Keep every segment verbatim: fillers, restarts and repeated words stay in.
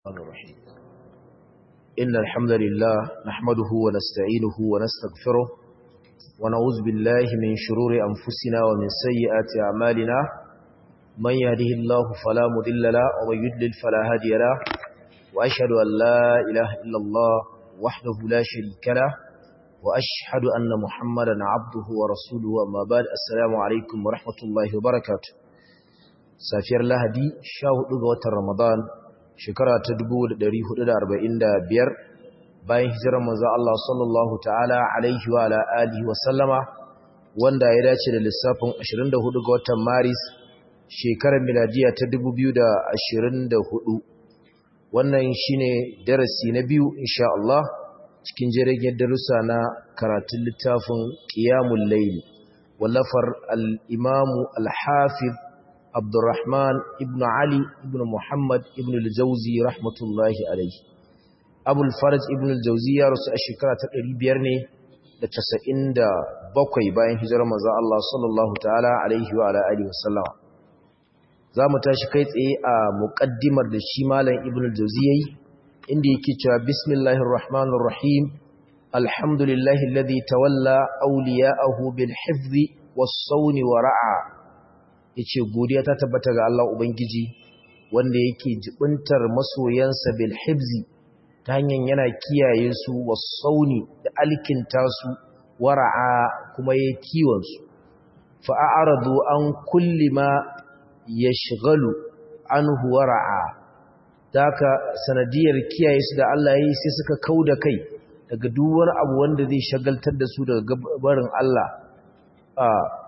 الرحمن الرحيم إن الحمد لله نحمده ونستعينه ونستغفره ونعوذ بالله من شرور أنفسنا ومن سيئات أعمالنا من يهده الله فلا مضل له ومن يضلل فلا هادي له وأشهد أن لا إله إلا الله وحده لا شريك له وأشهد أن محمدا عبده ورسوله أما بعد السلام عليكم ورحمة الله وبركاته سافر لهدي شاهد لغة رمضان shekara ta dubu da ɗari hudu da arba'in da biyar bayan hijirar manzo Allah sallallahu ta'ala alaihi wa ala alihi wa sallama wanda ya dace da lissafin ashirin da hudu ga watan Maris shekarar miladiya ta dubu biyu da ashirin da hudu wannan shine darasi na biyu insha Allah cikin jirgin darussa na karatun littafin Qiyamul Layl wallafar al-Imam al-Hafiz Abdurrahman ibn Ali ibn Muhammad ibn al-Jawzi rahmatullahi alayhi Abul Faraj ibn al-Jawzi ya rasu a shekara ta ɗari biyar ne da casa'in da bakwai bayan hijirar manzon Allah sallallahu ta'ala alaihi wa ala alihi wasallam zamu tashi kai tsaye a muqaddimar da shi malam ibn al-Jawzi yayi inda yake cewa bismillahir rahmanir rahim alhamdulillahi alladhi tawalla awliya'ahu bil hifzi was-sawni wa ra'a yace godiya ta tabbata ga Allah Ubangiji wanda yake jibintar masoyansa bil hibzi ta hanyar yana kiyaye su wasauni da alkinta su wara'a kuma yayi kiwon su fa a'radu an kulli ma yashghalu anhu wara'a daka sanadiyar kiyaye su da Allah yayi sai suka kauda kai daga duk wani abu wanda zai shagaltar da su daga barin Allah a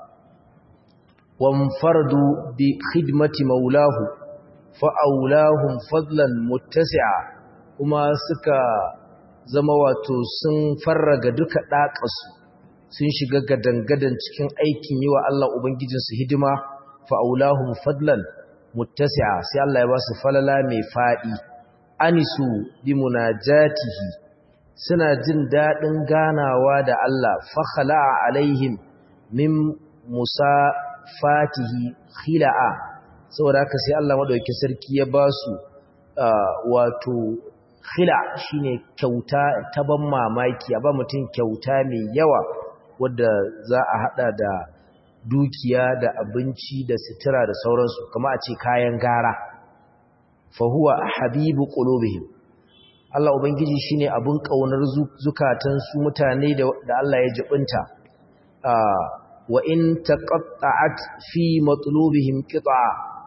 وانفردوا بخدمة مولاه فأولاهم فضلا متسعا kuma suka zama wato sun farraga duka ɗaƙasu sun shiga gadangadan cikin aikin yi wa Allah Ubangijinsu hidima fa'aulahum fadlan muttasi'a sai Allah ya ba su falala mai faɗi anisu bi munajatihi suna jin daɗin ganawa da Allah fakhala alaihim min musa fatihi khila'a saboda haka sai Allah madaukakin sarki ya ba su wato khila shine kyauta ta ban mamaki a ba mutum kyauta mai yawa wanda za a hada da dukiya da abinci da sutura da sauransu kuma a ce kayan gara fa huwa habibu qulubihim Allah ubangiji shine abun kaunar zukatan su mutane da Allah ya jibinta wa in taqatta'at fi matlubihim qit'a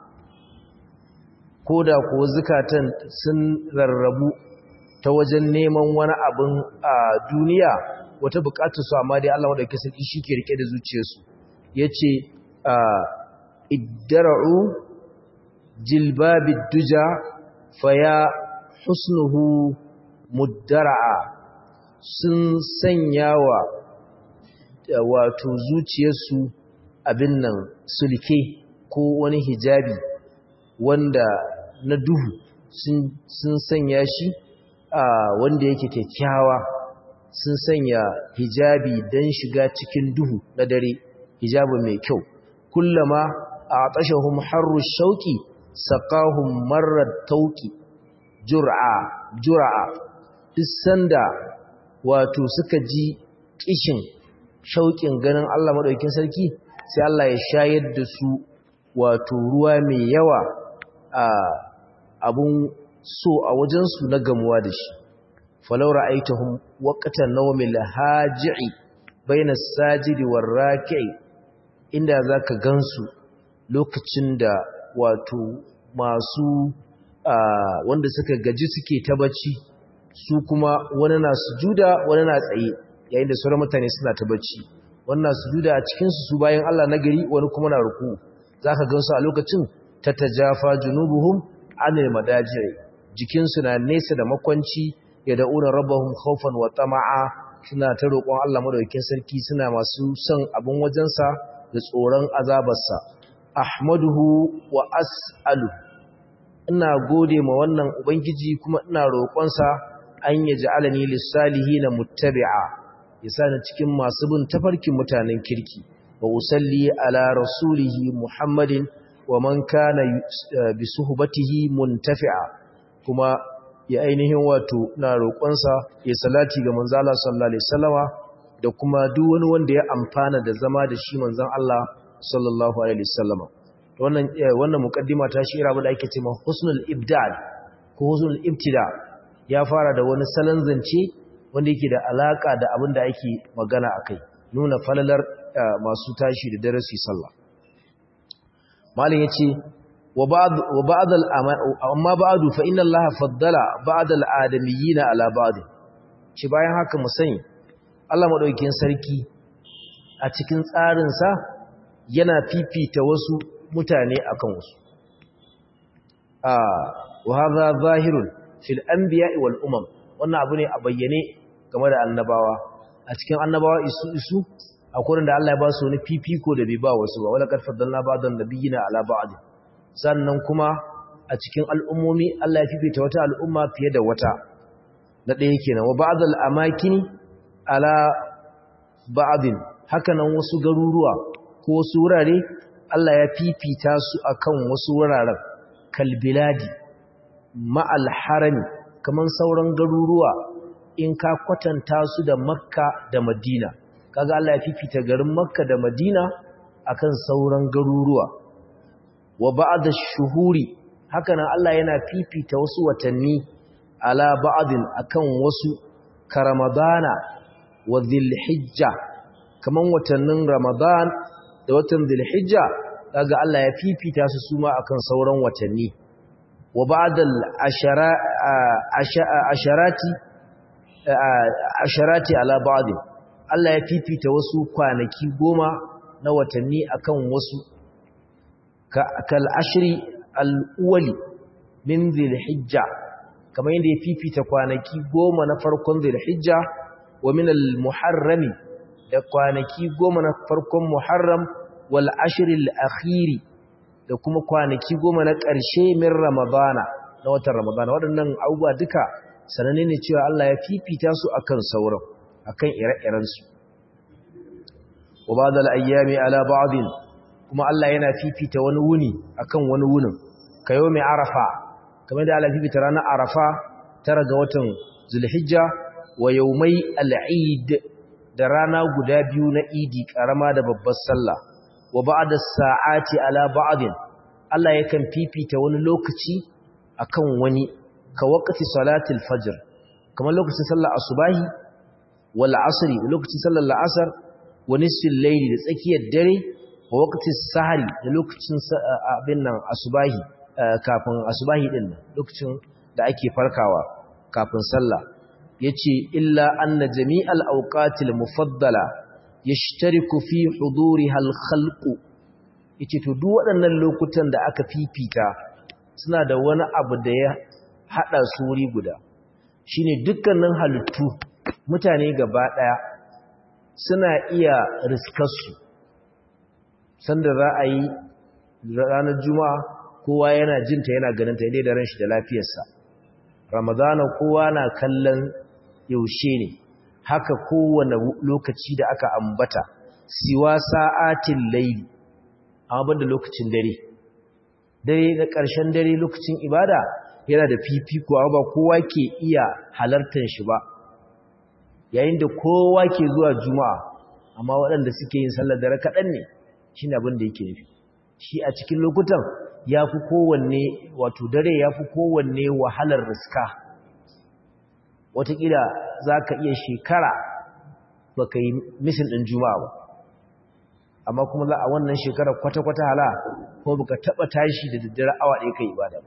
koda ko zakatan sun rarrabu ta wajen neman wani abin a duniya wata bukatu su amma dai Allah wadake sarki shike rike da zuciyarsu yace iddara'u jilbabid duja faya husnuhu muddara'a sun sanyawa wato zuciyarsu abin nan sulke ko wani hijabi wanda na duhu sun sanya shi a wanda yake kyakkyawa sun sanya hijabi don shiga cikin duhu na dare hijabi mai kyau kullama a tashahum harru shauki saqahum marrat tauki jur'a jur'a duk sanda wato suka ji kishin shauƙin ganin Allah maɗaukin sarki sai Allah ya shayar da su wato ruwa mai yawa a abun so a wajensu na gamuwa da shi falau ra'aitahum waqtan nawmil haji'i baina as-sajidi war-raki'i inda zaka gansu lokacin da wato masu wanda suka gaji suke ta bacci su kuma wani na sujuda wani na tsaye yayin da sauran mutane suna ta bacci wannan sujuda a cikin su bayan Allah na gari wani kuma na ruku zaka gansu a lokacin tatajafa junubuhum anil madajiri jikin su na nesa da makwanci yad'una rabbahum khawfan wa tama'a suna ta roƙon Allah madaukakin sarki suna masu son abun wajensa da tsoron azabarsa ahmaduhu wa as'alu ina gode ma wannan ubangiji kuma ina roƙon sa an yaj'alani lis-salihin muttabi'a yasa cikin masu bin tafarkin mutanen kirki wa usalli ala rasulihi muhammadin wa man kana bi suhbatihi muntafi'a kuma ya ainihin wato na roƙonsa ya salati ga manzo Allah sallallahu alaihi wasallama da kuma duk wani wanda ya amfana da zama da shi manzon Allah sallallahu alaihi wasallama wannan wannan muqaddima ta shira ba da ake cewa husnul ibdal ko husnul ibtida ya fara da wani salon zance wanda yake da alaka da abin da ake magana akai nuna falalar masu tashi da darasi sallah malin yace wa ba'd wa ba'd al amma ba'du fa inna allaha faddala ba'd al adamiyina ala ba'd ci bayan haka mu sani Allah madaukakin sarki a cikin tsarin sa yana fifita wasu mutane akan wasu ah wa hadha zahirun fil anbiya'i wal umam wannan abu ne a bayyane game da annabawa a cikin annabawa isu isu akwai da Allah ya ba su wani fifiko da bai ba wasu ba wala kad faddalna ba'dan nabiyina ala ba'd sannan kuma a cikin al'ummomi Allah ya fifita wata al'umma fiye da wata na ɗaya kenan wa ba'dal amakini ala ba'din haka nan wasu garuruwa ko wasu wurare Allah ya fifita su akan wasu wuraren kalbiladi ma'al harami kaman sauran garuruwa in ka kwatanta su da Makka da Madina kaga Allah ya fifita garin Makka da Madina akan sauran garuruwa wa ba'da shuhuri haka nan Allah yana fifita wasu watanni ala ba'din akan wasu ka Ramadana wa Dhulhijja kaman watannin Ramadan da watan Dhulhijja kaga Allah ya fifita su suma akan sauran watanni wa ba'dal ashara asharati asharati ala ba'd Allah ya fifita wasu kwanaki goma na watanni akan wasu kal ashri al-awwali min Dhulhijja kamar yadda ya fifita kwanaki goma na farkon Dhulhijja wa min al-muharrami da kwanaki goma na farkon Muharram wal ashri al-akhiri da kuma kwanaki goma na ƙarshe min Ramadana na watan Ramadana waɗannan abubuwa duka sananne ne cewa Allah ya fifita su akan sauran akan ire-iren su wa ba'dal ayyami ala ba'din kuma Allah yana fifita wani wuni akan wani wunin kayo mai Arafa kamar da Allah fifita ranar Arafa tara ga watan Zulhijja wa yawmai al-Eid da rana guda biyu na Idi karama da babbar sallah wa ba'da sa'ati ala ba'din Allah yakan fifita wani lokaci akan wani ka waqti salatil fajr kamar lokacin sallar asubahi wal asri lokacin sallar la'asar wa nisfil layli da tsakiyar dare wa waqti sahari da lokacin abin nan asubahi kafin asubahi din lokacin da ake farkawa kafin sallah yace illa anna jami'al awqatil mufaddala yashtariku fi huduriha al-khalqu yace to duk waɗannan lokutan da aka fifita suna da wani abu da ya hada su wuri guda shine dukkanin halittu mutane gaba daya suna iya riskar su sanda za a yi ranar juma'a kowa yana jinta yana ganin ta dai da ran shi da lafiyarsa ramadana kowa na kallon yaushe ne haka kowane lokaci da aka ambata siwa sa'atin layli amma banda lokacin dare dare da ƙarshen dare lokacin ibada yana da fifiko ba kowa ke iya halartar shi ba yayin da kowa ke zuwa juma'a amma waɗanda suke yin sallar dare kaɗan ne shine abin da yake nufi shi a cikin lokutan yafi kowanne wato dare yafi kowanne wahalar riska wataƙila za ka iya shekara ba ka yi misin ɗin juma'a ba amma kuma za a wannan shekara kwata-kwata hala ko baka taɓa tashi da daddare awa ɗaya ka yi ibada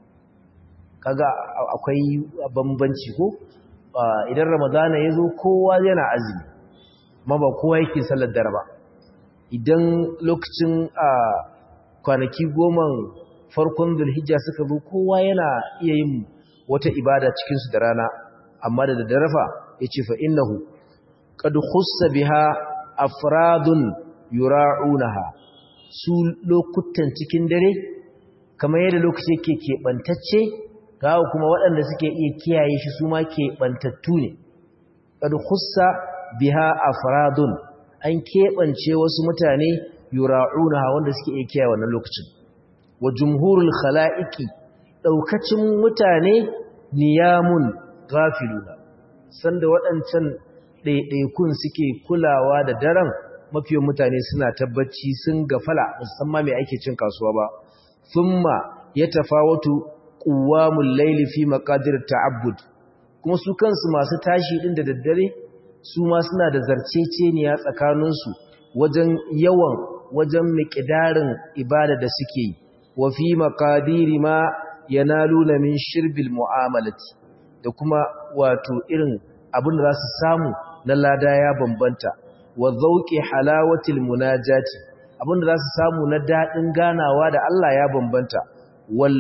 kaga akwai bambanci ko idan ramadana ya zo kowa yana azumi ma ba kowa yake sallar dare ba idan lokacin kwanaki goma farkon zulhijja suka zo kowa yana iya yin wata ibada cikinsu da rana amma da daddare fa yace fa innahu qad khussa biha afradun yura'unaha su lokutan cikin dare kamar yadda lokaci yake keɓantacce gawo kuma waɗanda suke iya kiyaye shi su ma keɓantattu ne qad khussa biha afradun an keɓance wasu mutane yura'unaha wanda suke iya kiyaye wannan lokacin wa jumhurul khala'iqi daukacin mutane niyamun ghafiluna sanda waɗancan ɗaiɗaikun suke kulawa da daren mafiyan mutane suna tabbaci sun gafala musamman mai ake cin kasuwa ba thumma yatafawatu quwamul layli fi maqadir ta'abbud kuma su kansu masu tashi din da daddare su ma suna da zarceceniya tsakaninsu wajen yawan wajen miqdarin ibada da suke yi wa fi maqadiri ma yanaluna min shirbil mu'amalati da kuma wato irin abin da za su samu na lada ya bambanta wa zauqi halawatil munajati abin da za su samu na dadin ganawa da Allah ya bambanta wal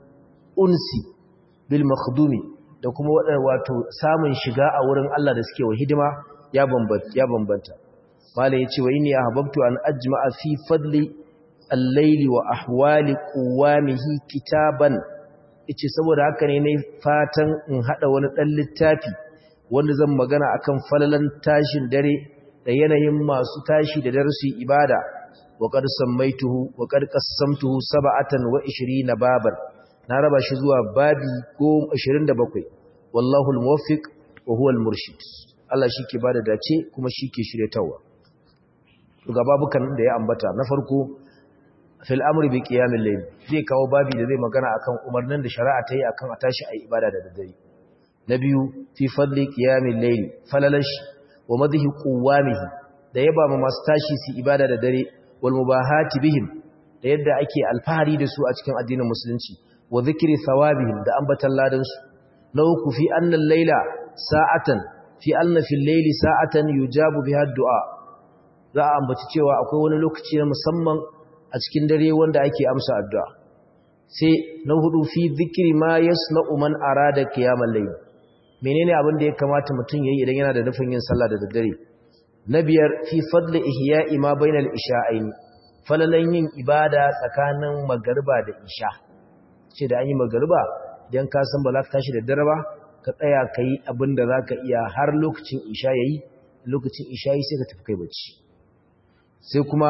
unsi bil makhdumi da kuma wato samun shiga a wurin Allah da suke wa hidima ya bambanta ya bambanta malai yace wa inni ahbabtu an ajma'a fi fadli al-layli wa ahwali quwamihi kitaban yace saboda haka ne nayi fatan in hada wani dan littafi wanda zan magana akan falalan tashin dare da yanayin masu tashi da darasi ibada wa qad sammaituhu wa qad qassamtuhu sab'atan wa ishirina baban na raba shi zuwa babi ashirin da bakwai wallahu al-muwaffiq wa huwa al-murshid Allah shike bada dace kuma shike shiryatawa ga babukan da ya ambata na farko fil amri bi qiyamil layl zai kawo babi da zai magana akan umarnin da shari'a ta yi akan a tashi ayi ibada da daddare na biyu fi fadli qiyamil layl falalash wa madhi quwamihi da yaba ma masu tashi su ibada da dare wal mubahati bihim da yadda ake alfahari da su a cikin addinin musulunci wa dhikri thawabihim da ambatan ladan su na uku fi anna al-layla sa'atan fi anna fil layli sa'atan yujabu biha ad-du'a za a ambaci cewa akwai wani lokaci na musamman a cikin dare wanda ake amsa addu'a sai na hudu fi dhikri ma yasna'u man arada qiyamal layl menene abin da ya kamata mutum yayi idan yana da nufin yin sallah da daddare na biyar fi fadli ihya'i ma bainal isha'aini falalan yin ibada tsakanin magariba da isha ce da an yi magariba idan ka san ba za ka tashi da dare ba ka tsaya ka yi abin da za ka iya har lokacin isha ya yi lokacin isha yi sai ka tafi kai bacci sai kuma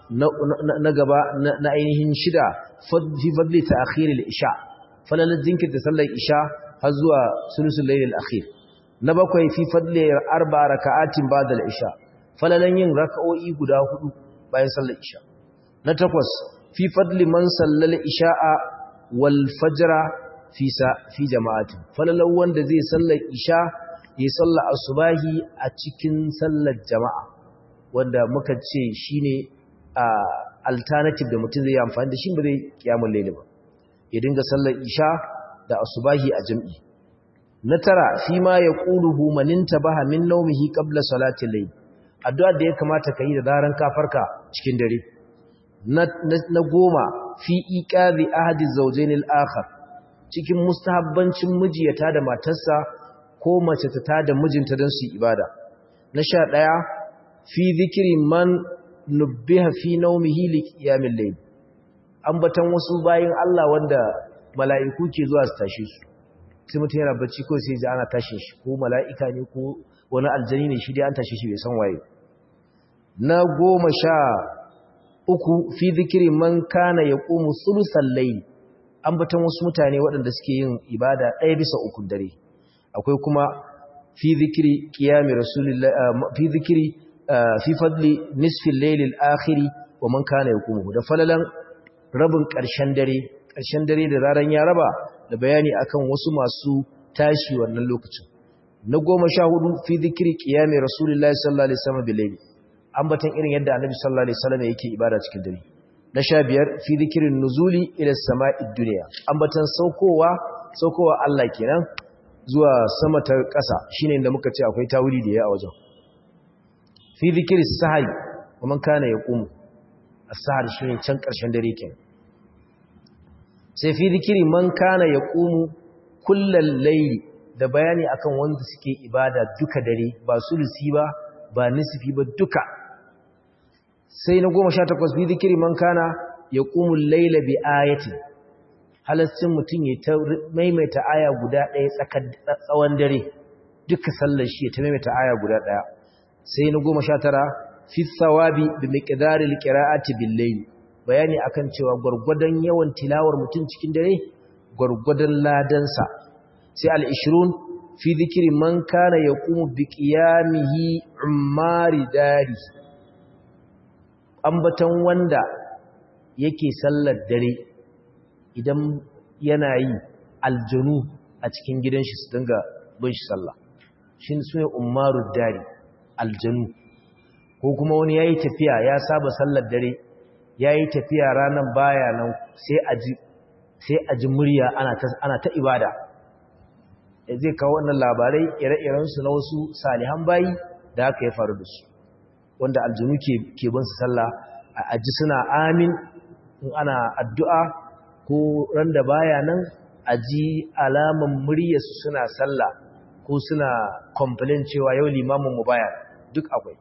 na gaba na ainihin shida fi fadli ta akhiril isha falalan jinkirta sallar isha har zuwa sulusul lailil akhir na bakwai fi fadli arba raka'atin ba'da al-isha falalan yin raka'o'i guda hudu bayan sallar isha na takwas fi fadli man sallal isha'a wal fajra fi sa fi jama'atin falalan wanda zai sallar isha ya sallar asubahi a cikin sallar jama'a wanda muka ce shine alternative da mutum zai yi amfani da shi ba zai kiyamul layl ba ya dinga sallar isha da asubahi a jami'i na tara fi ma ya ƙuluhu maninta baha min naumihi ƙabla salatin lai addu'ar da ya kamata ka yi da daren kafarka cikin dare na goma fi iƙazi ahadi zaujainil akhar cikin mustahabbancin mijiyata da matarsa ko mace ta da mijinta don su ibada na sha ɗaya fi zikiri man nubbiha fi naumihi li qiyamil layl ambatan wasu bayin Allah wanda mala'iku ke zuwa su tashe su sai mutum yana bacci ko sai ji ana tashe shi ko mala'ika ne ko wani aljani ne shi dai an tashe shi bai san waye na goma sha uku fi zikiri man kana ya ƙumu sulusal layl ambatan wasu mutane waɗanda suke yin ibada ɗaya bisa uku dare akwai kuma fi zikiri qiyami rasulillah fi zikiri fi fadli nisfil layl al-akhir wa man kana yaqumu da falalan rabin ƙarshen dare ƙarshen dare da raran ya raba da bayani akan wasu masu tashi wannan lokacin na goma sha hudu fi zikiri qiyami rasulullahi sallallahu alaihi wasallam bil layl ambatan irin yadda annabi sallallahu alaihi wasallam yake ibada cikin dare na sha biyar fi zikirin nuzuli ila sama'id dunya ambatan saukowa saukowa Allah kenan zuwa sama ta ƙasa shine inda muka ce akwai tawili da ya a wajen fi zikiri sahari wa man kana yaqumu as-sahar shine can ƙarshen dare kenan sai fi zikiri man kana yaqumu kullal layl da bayani akan wanda suke ibada duka dare ba sulusi ba ba nisfi ba duka sai na goma sha takwas fi zikiri man kana yaqumu al-layla bi ayatin halaccin mutum ya ta maimaita aya guda ɗaya tsakar tsawon dare duka sallar shi ya ta maimaita aya guda ɗaya sai na goma sha tara fi thawabi bi miqdaril qira'ati bil layl bayani akan cewa gurgurdan yawan tilawar mutum cikin dare gurgurdan ladansa sai al-ishrun fi dhikri man kana yaqumu bi qiyamihi ummari dari ambatan wanda yake sallar dare idan yana yi aljanu a cikin gidan shi su dinga bin shi sallah shin sune ummaru dari aljanu ko kuma wani yayi tafiya ya saba sallar dare yayi tafiya ranan baya nan sai aji sai aji murya ana ta ana ta ibada zai kawo wannan labarai ire-iren su na wasu salihan bayi da aka yi faru da su wanda aljanu ke ke bin su sallah aji suna amin in ana addu'a ko ran da baya nan aji alaman muryarsu suna sallah ko suna complain cewa yau limamin mu baya duk akwai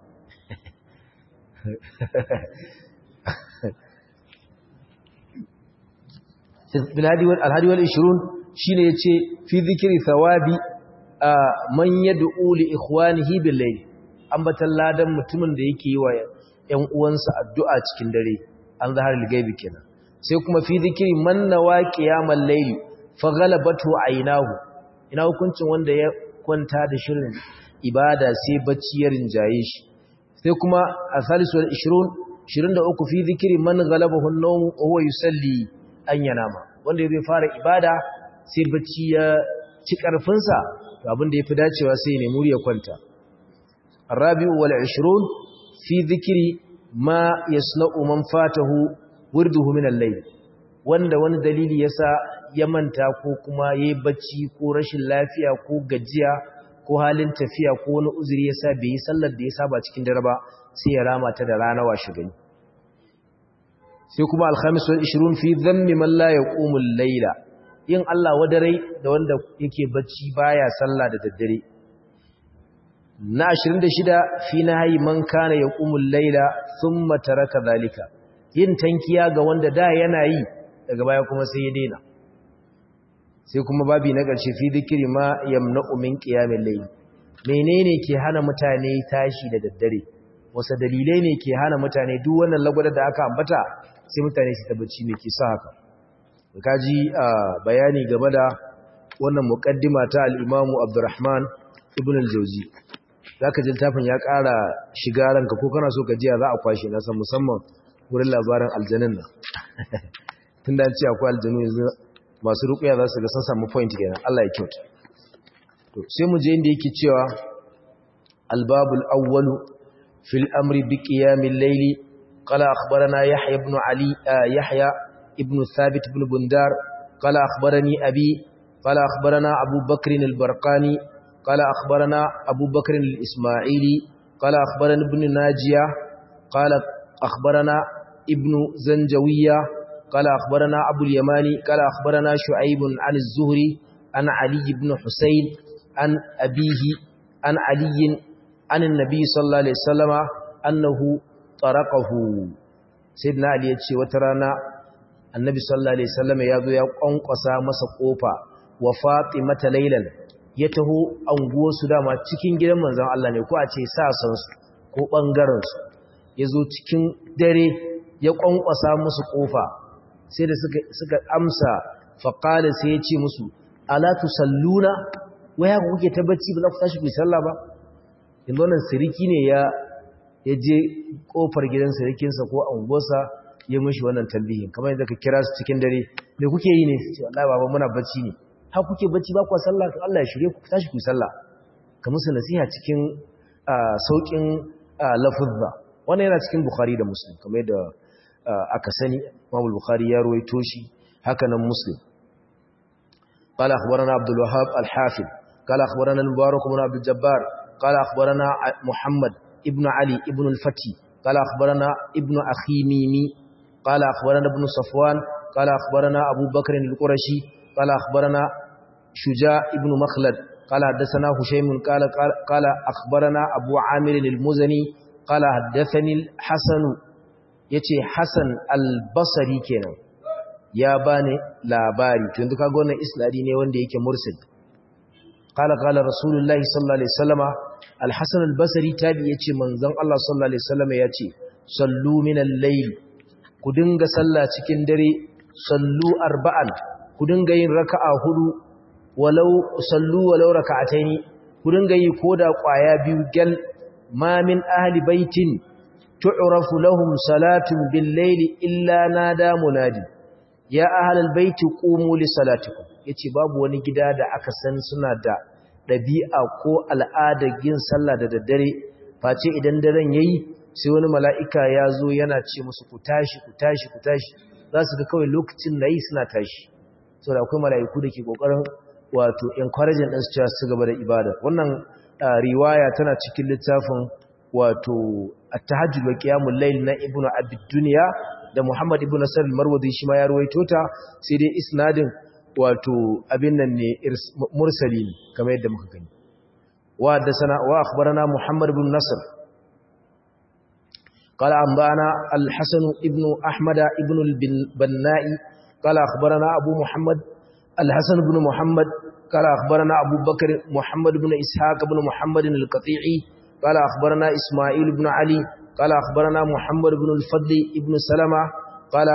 alhadi wal ishirun shine yace fi dhikri thawabi man yad'u li ikhwanihi bil layl ambatan ladan mutumin da yake yi wa ƴan uwansa addu'a cikin dare an zahar al-gaibi kenan sai kuma fi dhikri man nawa qiyamal layl fa ghalabatu aynahu ina hukuncin wanda ya kwanta da shirin ibada sai bacci ya rinjaye shi sai kuma a salisu ishirun ishirin da uku fi zikiri man galabahu an-nawm wa huwa yusalli an yanama wanda zai fara ibada sai bacci ya ci karfin sa to abin da yafi dacewa sai ne muri ya kwanta arabi'u wal ishirun fi zikiri ma yasna'u man fatahu wurduhu min al-layl wanda wani dalili yasa ya manta ko kuma yayi bacci ko rashin lafiya ko gajiya ko halin tafiya ko wani uzuri yasa bai yi sallar da ya saba cikin dare ba sai ya rama ta da rana washe gani sai kuma al-khamis wal ishrun fi dhammi man la yaqumu al-layla yin Allah wadarai da wanda yake bacci baya sallah da daddare na ashirin da shida fi nahyi man kana yaqumu al-layla thumma taraka dhalika yin tankiya ga wanda da yana yi daga baya kuma sai ya daina sai kuma babi na ƙarshe fi dhikri ma yamna'u min qiyamil layl menene ke hana mutane tashi da daddare wasu dalilai ne ke hana mutane duk wannan lagwada da aka ambata sai mutane su tabbaci me ke sa haka kaji bayani game da wannan muqaddima ta al-Imam Abdurrahman ibn al-Jawzi zaka ji tafin ya ƙara shiga ranka ko kana so ka ji za a kwashe na san musamman wurin labarin aljannin nan tunda an ce akwai aljannu yanzu masu ruqya za su ga sun samu point kenan Allah ya kyauta to sai mu je inda yake cewa al-babul awwalu fil amri bi qiyamil layli qala akhbarana yahya ibn ali yahya ibn thabit ibn bundar qala akhbarani abi qala akhbarana abu bakr al-barqani qala akhbarana abu bakr al-isma'ili qala akhbarana ibn najiya qala akhbarana ibn zanjawiya قال أخبرنا أبو اليماني قال أخبرنا شعيب عن الزهري عن علي بن حسين عن أبيه عن علي عن النبي صلى الله عليه وسلم أنه طرقه سيدنا علي يتشي وترانا النبي صلى الله عليه وسلم يابو يقنقصا مسقوفا وفاطمة ليلا يتهو أنقوى سداما تكين جدا منزان الله نيكو أتشي ساسنس ko ɓangarensu ya zo cikin dare ya ƙwanƙwasa musu ƙofa sai da suka amsa faƙala sai ya ce musu alatu salluna waya ku kuke tabbaci ba za ku tashi ku yi sallah ba yanzu wannan siriki ne ya je ƙofar gidan sirikinsa ko anguwarsa ya mishi wannan tambihin kamar yadda ka kira su cikin dare me kuke yi ne ce wallahi baba muna bacci ne ha kuke bacci ba ku sallah to Allah ya shirye ku tashi ku yi sallah ka musu nasiha cikin sauƙin lafuzza wannan yana cikin Bukhari da Muslim kamar yadda aka sani Imam Bukhari ya ruwaito shi haka nan Muslim قال أخبرنا عبد الوهاب الحافظ قال أخبرنا المبارك بن عبد الجبار قال أخبرنا محمد ابن علي ابن الفتي قال أخبرنا ابن أخي ميمي قال أخبرنا ابن صفوان قال أخبرنا أبو بكر القرشي قال أخبرنا شجاع ابن مخلد قال حدثنا هشيم قال, قال, قال أخبرنا أبو عامر المزني قال حدثني الحسن يتي حسن البصري كنا ya bani labari tun duka ga wannan isnadi ne wanda yake mursal qala qala rasulullahi sallallahu alaihi wasallama al-hasan al-basri tabi yace manzon Allah sallallahu alaihi wasallama yace sallu min al-layl ku dinga sallah cikin dare sallu arba'an ku dinga yin raka'a hudu walau sallu walau raka'ataini ku dinga yi koda kwaya biyu gal ma min ahli baitin tu'rafu lahum salatun bil layli illa nada munadi ya ahlal baiti qumu li salatikum yace babu wani gida da aka san suna da dabi'a ko al'ada yin sallah da daddare face idan daren yayi sai wani mala'ika ya zo yana ce musu ku tashi ku tashi ku tashi za su ga kawai lokacin da yi suna tashi saboda akwai mala'iku da ke kokarin wato encouraging din su cewa su gaba da ibada wannan riwaya tana cikin littafin wato at-tahajjud wa qiyamul layl na ibnu abi dunya da muhammad ibnu nasr al-marwazi shi ma ya ruwaito ta sai dai isnadin wato abin nan ne mursali kamar yadda muka gani wa haddathana wa akhbarana muhammad ibn nasr قال أنبأنا الحسن ابن أحمد ابن البنائي قال أخبرنا أبو محمد الحسن بن محمد قال أخبرنا أبو بكر محمد بن إسحاق بن محمد القطيعي قال أخبرنا إسماعيل بن علي قال أخبرنا محمد بن الفضل ابن سلمة قال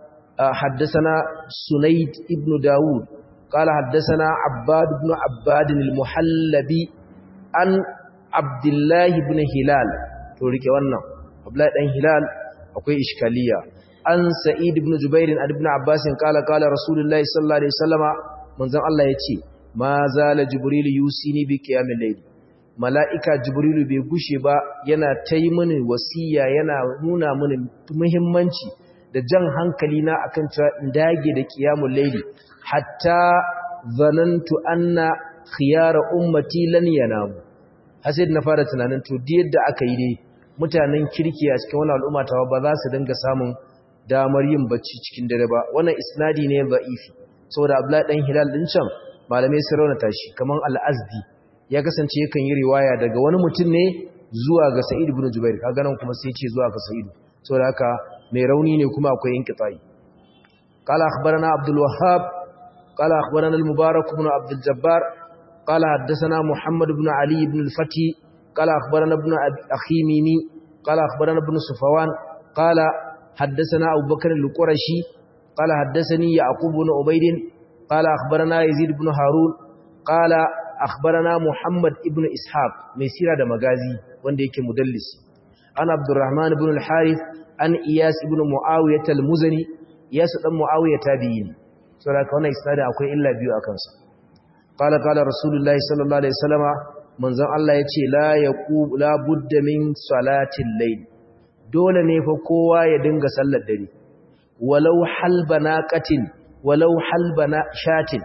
حدثنا سنيد ابن داود قال حدثنا عباد بن عباد المحلبي عن عبد الله بن هلال توريك وانا Abdullahi dan Hilal akwai iskaliya an Sa'id ibn Jubair an ibn Abbas kala kala Rasulullahi sallallahu alaihi wasallama manzon Allah yace ma zala Jibril yusini bi qiyamil layl malaika Jibril bai gushe ba yana tayi mini wasiya yana nuna mini muhimmanci da jan hankali na akan cewa in dage da qiyamul layl hatta zanantu anna khiyara ummati lan yanamu hasid na fara tunanin to da yadda aka yi dai mutanen kirki a cikin wannan al'umma ta ba za su dinga samun damar yin bacci cikin dare ba wannan isnadi ne da'ifi saboda Abdullahi dan Hilal din can malamai sun raunata shi kaman al-Azdi ya kasance yakan yi riwaya daga wani mutum ne zuwa ga Sa'id ibn Jubair kaga nan kuma sai ce zuwa ga Sa'id saboda haka mai rauni ne kuma akwai inqita'i qala akhbarana Abdul Wahhab qala akhbarana al-Mubarak ibn Abdul Jabbar qala haddathana Muhammad ibn Ali ibn al-Fati قال أخبرنا ابن أخي ميمي قال أخبرنا ابن صفوان قال حدثنا أبو بكر القرشي قال حدثني يعقوب بن عبيد قال أخبرنا يزيد بن هارون قال أخبرنا محمد ابن إسحاق مسيرة دمغازي ونديك مدلس أنا عبد الرحمن بن الحارث أن إياس بن معاوية المزني إياس بن معاوية تابعين سورة كونا إسنادا أقول إلا بيو أكنس قال قال رسول الله صلى الله عليه وسلم manzon Allah ya ce la yaqu la budda min salatil layl dole ne fa kowa ya dinga sallar dare walau halbana qatin walau halbana shatin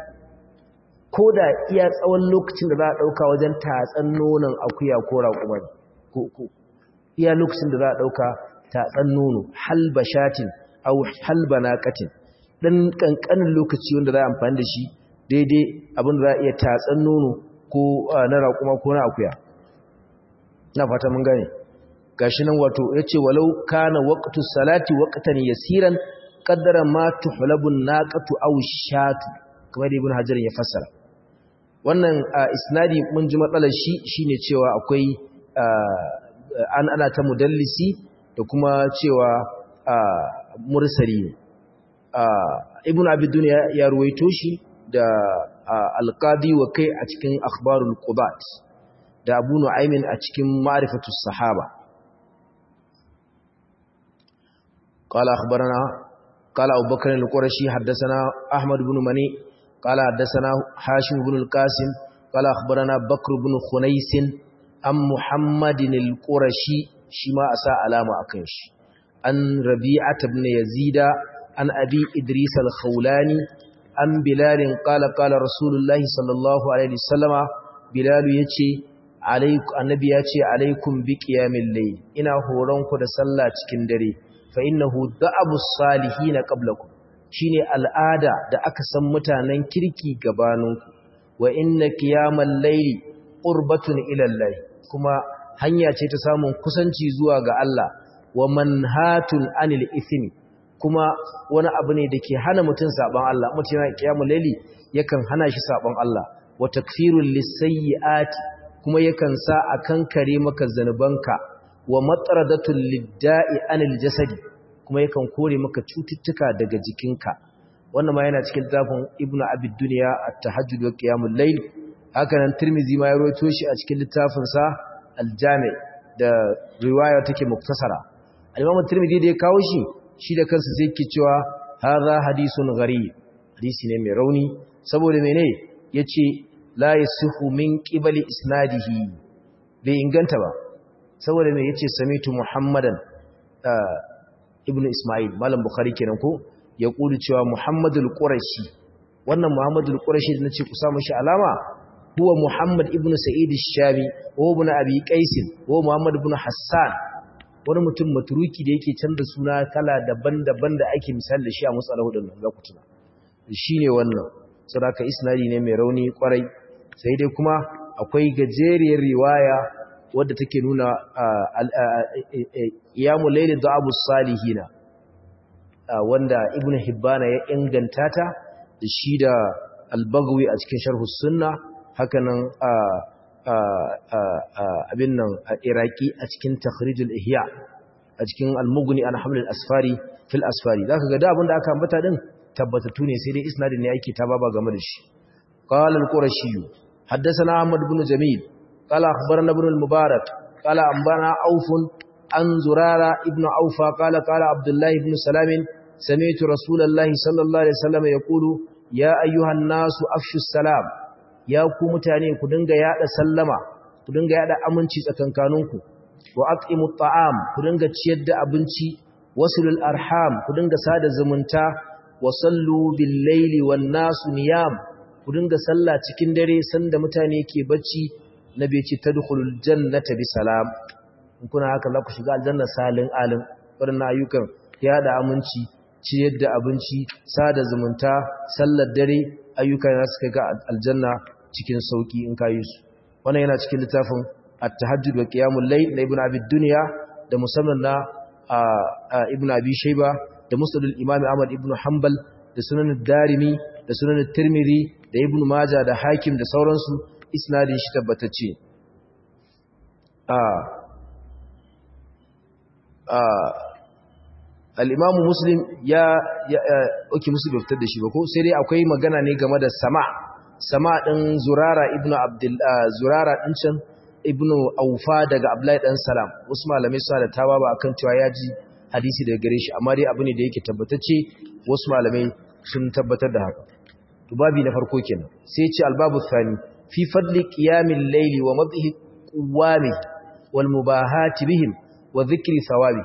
koda iya tsawon lokacin da za a dauka wajen tatsan nonon akuya ko raƙuma ko ko iya lokacin da za a dauka tatsan nono halba shatin aw halbana qatin dan kankanin lokaci wanda za a amfani da shi daidai abin da za a iya tatsan nono ko na raƙuma ko na akuya na fata mun gane gashi nan wato yace walau kana waqtu salati waqtan yasiran qaddara ma tuhlabu naqatu aw shatu kamar ibn hajar ya fassara wannan isnadi mun ji matsalar shi shine cewa akwai an ana ta mudallisi da kuma cewa mursali ibn abi dunya ya ruwaito shi da alqadi wa kai a cikin akhbarul qubat da abu nu'aymin a cikin ma'rifatus sahaba qala akhbarana qala abubakar al-qurashi haddathana ahmad ibn mani qala haddathana hashim ibn al-qasim qala akhbarana bakr ibn khunais am muhammadin al-qurashi shi ma asa alama akan shi an rabi'at ibn yazida an abi idris al-khawlani an bilalin qala qala rasulullahi sallallahu alaihi wasallama bilal yace alaiku annabi yace alaikum biqiyamil layl ina horon ku da sallah cikin dare fa innahu da'abus salihin qablakum shine al'ada da aka san mutanen kirki gabaninku wa inna qiyamal layli qurbatun ila Allah kuma hanya ce ta samun kusanci zuwa ga Allah wa manhatun anil ithmi kuma wani abu ne da ke hana mutum saban Allah mutum yana kiyamul laili yakan hana shi saban Allah wa takfirul lisayyiati kuma yakan sa akan kare maka zanubanka wa matradatul lidda'i anil jasadi kuma yakan kore maka cututtuka daga jikinka wannan ma yana cikin littafin Ibn Abi Dunya At-Tahajjud wa Qiyamul Layl. Haka nan Tirmidhi ma ya rawaito shi a cikin littafin sa Al-Jami' da riwaya take muktasara. Al-Imam Tirmidhi da ya kawo shi shi da kansa sai yake cewa hadha hadithun gharib, hadisi ne mai rauni saboda mene yace la yasihu min qibali isnadihi, bai inganta ba saboda me yace samitu Muhammadan ibnu Isma'il, malam Bukhari kenan ko ya kulu cewa Muhammadul Qurashi, wannan Muhammadul Qurashi da nace ku samu shi alama huwa Muhammad ibn Sa'id ash-Shami wa ibn Abi Qais wa Muhammad ibn Hassan, wani mutum maturuki da yake canza suna kala daban-daban da ake misali da shi a musalahu din nan za ku tuna shine wannan. Saboda isnadi ne mai rauni kwarai, sai dai kuma akwai gajeriyar riwaya wadda take nuna qiyamul layl da Abu Salihina wanda Ibn Hibban ya inganta ta da shi da Al-Baghawi a cikin Sharh Sunna, hakanan abin nan Iraqi a cikin Takhrij al-Ihya, a cikin Al-Mughni an Haml al-Asfari fil Asfari. Zaka ga da abin da aka ambata din tabbatattu ne, sai dai isnadin ne yake ta baba game da shi. Qala al-Qurashi haddathana Ahmad ibn Jamil qala akhbarana ibn al-Mubarak qala anbana Auf an Zurara ibn Awfa qala qala Abdullah ibn Salam sami'tu Rasulullah sallallahu alaihi wasallam yaqulu ya ayyuhan nasu afshu salam, ya ku mutane ku dinga yada sallama, ku dinga yada aminci tsakankaninku, wa at'imut ta'am, ku dinga ciyar da abinci, wasilul arham, ku dinga sada zumunta, wa sallu bil laili wan nasu niyam, ku dinga sallah cikin dare sanda mutane ke bacci. Nabi ce tadkhulul jannata bi salam, in kuna haka za ku shiga aljanna salin alim. Wadannan ayyukan yada aminci, ciyar da abinci, sada zumunta, sallar dare, ayyukan da suka ga aljanna cikin sauki in kayi su. Wannan yana cikin littafin At-Tahajjud wa Qiyamul Layl na Ibn Abi Dunya da musamman na Ibn Abi Shayba da Musnad al-Imam Ahmad ibn Hanbal da Sunan ad-Darimi da Sunan at-Tirmidhi da Ibn Majah da Hakim da sauransu, isnadin shi tabbatacce. a a al-Imam Muslim ya oke Muslim bai fitar da shi ba ko, sai dai akwai magana ne game da sama' sama ɗin Zurara ibn Abdul Zurara ɗin can ibn Aufa daga Abdullahi dan Salam. Wasu malamai suna da tawa ba akan cewa ya ji hadisi daga gare shi, amma dai abu ne da yake tabbatacce, wasu malamai sun tabbatar da haka. To babi na farko kenan. Sai ce albabu thani fi fadli qiyamil layli wa madhi quwami wal mubahati bihim wa dhikri thawabi.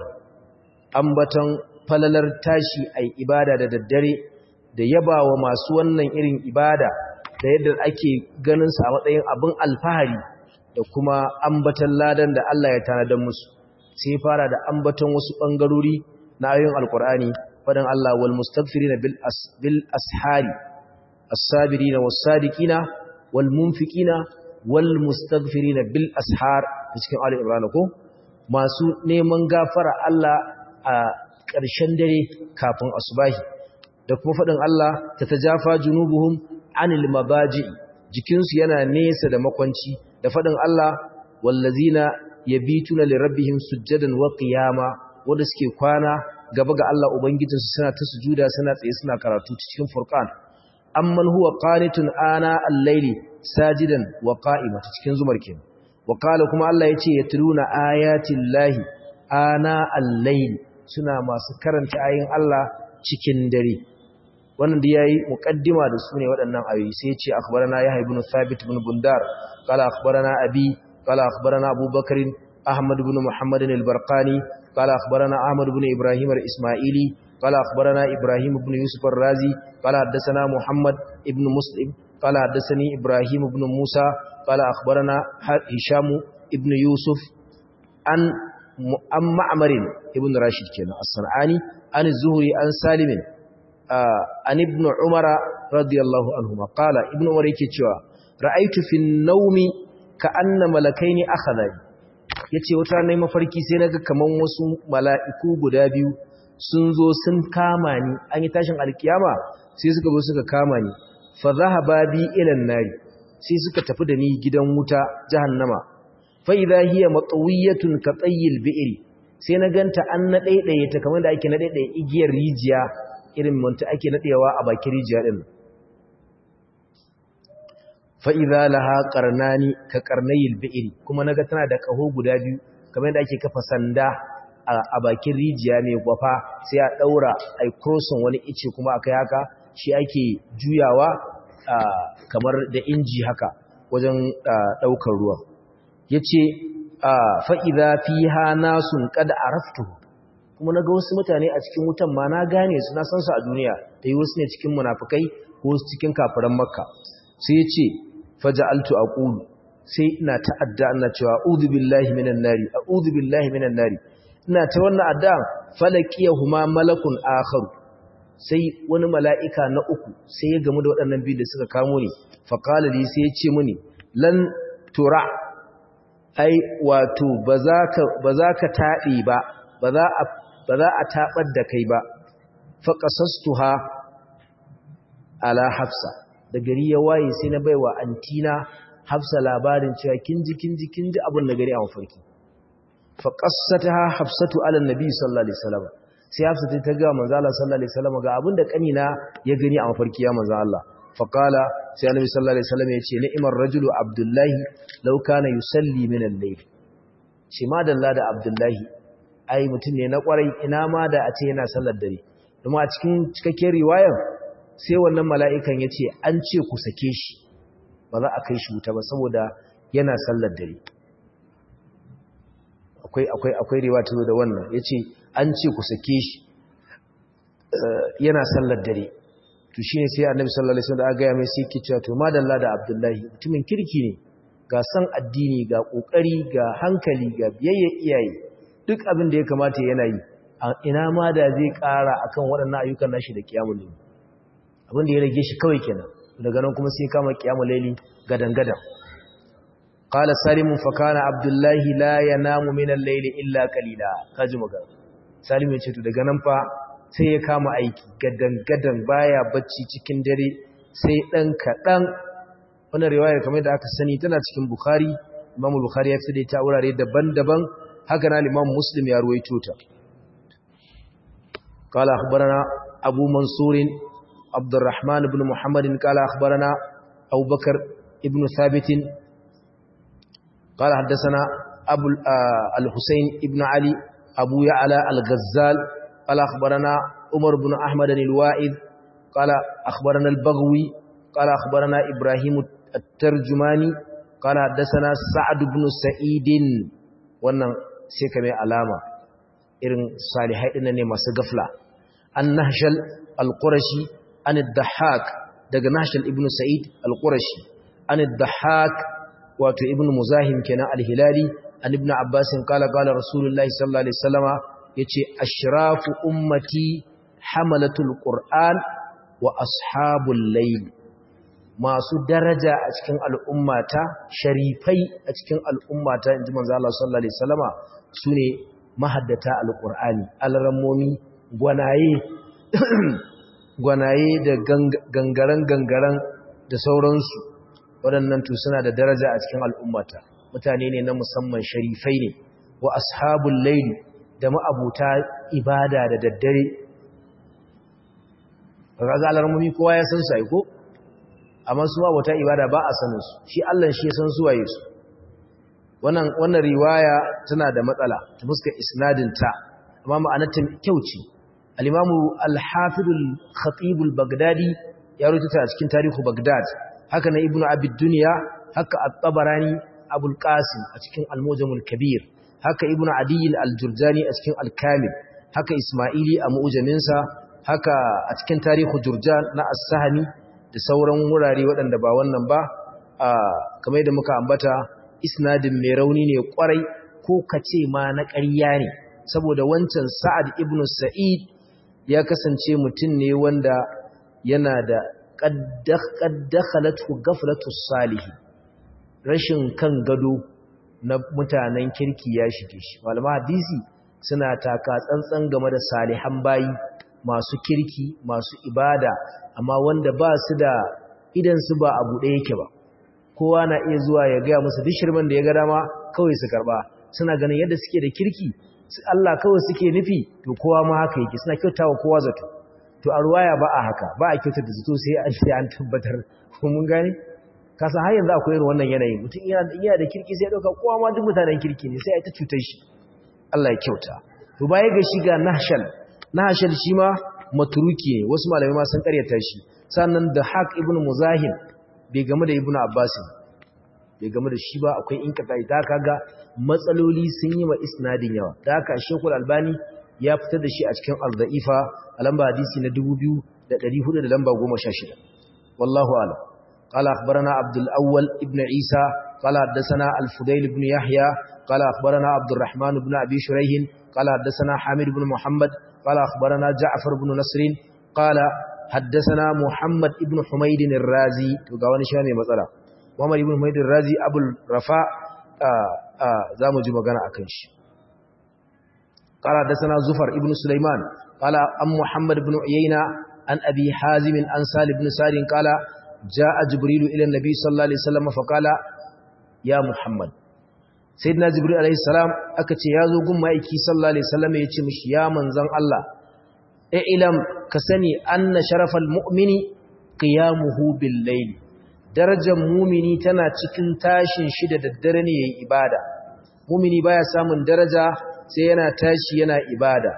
Ambatan falalar tashi ai ibada da daddare da yabawa masu wannan irin ibada da yadda ake ganin sa a matsayin abin alfahari, da kuma ambatan ladan da Allah ya tanadar musu. Sai fara da ambatan wasu bangarori na ayoyin alkur'ani, fadan Allah wal mustaghfirina bil as bil ashari as-sabirina was-sadiqina wal munfiqina wal mustaghfirina bil ashar, cikin Ali Imran ko masu neman gafara Allah a ƙarshen dare kafin asubahi, da kuma fadin Allah tatajafa junubuhum anil mabaji, jikinsu yana nesa da makwanci, da faɗin Allah wallazina yabituna lirabbihim sujjadan wa qiyama, wanda suke kwana gaba ga Allah ubangijinsu suna ta sujuda suna tsaye suna karatu cikin Furqan. Amman huwa qanitun ana al-layli sajidan wa qa'ima, cikin zumar kenan. Wa qala kuma Allah yace yatluna ayatil lahi ana al-layli, suna masu karanta ayoyin Allah cikin dare. Wannan da yayi muqaddima da sune waɗannan ayoyi. Sai yace akhbarana Yahya ibn Thabit ibn Bundar qala akhbarana abi qala akhbarana Abu Bakr Ahmad ibn Muhammad al-Barqani qala akhbarana Ahmad ibn Ibrahim al-Ismaili qala akhbarana Ibrahim ibn Yusuf al-Razi qala hadathana Muhammad ibn Muslim qala hadathani Ibrahim ibn Musa qala akhbarana Hisham ibn Yusuf an an Ma'mar ibn Rashid kenan as-Sanani an az-Zuhri an Salim an ibn Umar radiyallahu anhuma qala ibn Umar yake cewa ra'aytu fi an-nawmi ka'anna malakaini akhadani, yace wata nayi mafarki sai naga kaman wasu mala'iku guda biyu sun zo sun kama ni, an yi tashin alkiyama sai suka zo suka kama ni, fa zahaba bi ila an-nari, sai suka tafi da ni gidan wuta jahannama, fa idha hiya matawiyatun ka tayyil bi'ri, sai na ganta an na daidaye ta kamar da ake na daidaye igiyar rijiya irin manta ake nadewa a bakin rijiya din fa idza laha qarnani ka qarnayil bi'ri kuma naga tana da kaho guda biyu kamar yadda ake kafa sanda a bakin rijiya mai gwafa sai a daura ai crossing wani ice kuma akai haka shi ake juyawa kamar da inji haka wajen daukar ruwa yace fa idza fiha nasun qad araftu kuma naga wasu mutane a cikin wutan ma na gane su na san su a duniya dai wasu ne cikin munafikai ko wasu cikin kafiran makka sai yace faja'altu aqulu sai ina ta'adda ina cewa a'udhu billahi minan nari a'udhu billahi minan nari ina ta wannan adda falaqiyahuma malakun akhar sai wani mala'ika na uku sai ya gamu da waɗannan biyu da suka kamo ni fa qala li sai ya ce mini lan tura ai wato bazaka bazaka taɗi ba baza a baza a tabar da kai ba fa qasastuha ala hafsa da gari ya waye sai na baiwa antina hafsa labarin cewa kinji kinji kinji abin da gari a mafarki fa qassataha hafsatu ala annabi sallallahu alaihi wasallam sai hafsa ta ga manzo Allah sallallahu alaihi wasallam ga abin da kanina ya gani a mafarki ya manzo Allah fa qala sai annabi sallallahu alaihi wasallam ya ce ni'mar rajulu abdullahi law kana yusalli min al-layl shi ma dalla da abdullahi ai mutum ne na kwarai ina ma da a ce yana sallar dare kuma a cikin cikakken riwayar sai wannan mala'ikan ya ce an ce ku sake shi ba za a kai shi wuta ba saboda yana sallar dare akwai akwai akwai riwaya ta zo da wannan ya ce an ce ku sake shi yana sallar dare to shine sai annabi sallallahu alaihi wasallam da ga ya mai sai kici to madalla da abdullahi mutumin kirki ne ga san addini ga kokari ga hankali ga biyayya iyaye duk abin da ya kamata yana yi ina ma da zai ƙara akan waɗannan ayyukan nashi da kiyamul layl abin da ya rage shi kawai kenan daga nan kuma sai kama kiyamul layli gadan gadan qala salim fa kana abdullahi la yanamu min al-layli illa qalila kaji magana salim ya ce to daga nan fa sai ya kama aiki gadan gadan baya bacci cikin dare sai dan kadan wannan riwaya kamar da aka sani tana cikin bukhari imam bukhari ya fi ta wurare daban-daban haka na imam muslim ya ruwaito ta qala akhbarana abu mansur عبد الرحمن بن محمد قال أخبرنا أبو بكر ابن ثابت قال حدثنا أبو الحسين ابن علي أبو يعلى الغزال قال أخبرنا عمر بن أحمد الوائد قال أخبرنا البغوي قال أخبرنا إبراهيم الترجماني قال حدثنا سعد بن سعيد wannan sai kame alama irin salihai dinnan ne masu gafla an-nahshal al-qurashi an ad-dahhak daga nahshal ibn sa'id al-qurashi an ad-dahhak wato ibn muzahim kenan al-hilali an ibn abbas qala qala rasulullahi sallallahu alaihi wasallama yace ashrafu ummati hamalatul qur'an wa ashabul layl masu daraja a cikin al'ummata sharifai a cikin al'ummata inji manzo Allah sallallahu alaihi wasallama sune mahaddata alqur'ani alrammomi gwanaye gwanaye da gangaren gangaren da sauransu waɗannan to suna da daraja a cikin al'ummata mutane ne na musamman sharifai ne wa ashabul layl da ma'abuta ibada da daddare kaga alrammomi kowa ya san su ai ko amma su ma'abuta ibada ba a sanin su shi Allah shi ya san su waye su wannan wannan riwaya tana da matsala ta fuskar isnadin ta amma ma'anarta kyau ce al-imamu al-hafid al-khatib al-baghdadi ya rubuta a cikin tarihu baghdad haka na ibnu abi dunya haka at-tabarani abul qasim a cikin al-mujam al-kabir haka ibnu adi al-jurjani a cikin al-kamil haka isma'ili a mu'jaminsa haka a cikin tarihu jurjan na as-sahmi da sauran wurare waɗanda ba wannan ba kamar da muka ambata isnadin mai rauni ne kwarai ko kace ma na ƙarya ne saboda wancan Sa'ad ibn Sa'id ya kasance mutum ne wanda yana da qaddakhalatu ghaflatu salih rashin kan gado na mutanen kirki ya shige shi malama hadisi suna taka tsantsan game da salihan bayi masu kirki masu ibada amma wanda ba su da idan su ba abu ɗaya yake ba kowa na iya zuwa ya ga musu dishirman da ya ga dama kawai su karba suna ganin yadda suke da kirki Allah kawai suke nufi to kowa ma haka yake suna kyautawa kowa zato to a ruwaya ba a haka ba a kyautar da zato sai an sai an tabbatar ko mun gane ka san har yanzu akwai irin wannan yanayi mutum yana iya da kirki sai ya dauka kowa ma duk mutanen kirki ne sai ai ta cutar shi Allah ya kyauta to baya ga shi ga nahshal nahshal shi ma maturuki ne wasu malamai ma sun karyata shi sannan da haq ibn muzahim bai game da ibn abbas bai game da shi ba akwai inqita'i da kaga matsaloli sun yi wa isnadin yawa da haka shekul albani ya fitar da shi a cikin al-da'ifa a lamba hadisi na dubu biyu da ɗari hudu da lamba goma sha shida wallahu a'lam qala akhbarana abdul awwal ibn isa qala haddathana al-fudayl ibn yahya qala akhbarana abdurrahman ibn abi shurayh qala haddathana hamid ibn muhammad qala akhbarana ja'far ibn nasr qala haddathana muhammad ibn humayd ar-razi to ga wani shi mai matsala muhammad ibn humayd ar-razi abul rafa zamu ji magana akan shi قال حدثنا زفر ابن سليمان قال أم محمد بن عيينة عن أبي حازم عن سالم بن سعد قال جاء جبريل إلى النبي صلى الله عليه وسلم فقال يا محمد سيدنا جبريل عليه السلام أكتش يازو قم إيكي صلى الله عليه وسلم يتشمش يا منزل الله اعلم كسني أن شرف المؤمن قيامه بالليل درجة مؤمني تنا تكن تاشن شدد الدرني إبادة مؤمني بايا سامن درجة sai yana tashi yana ibada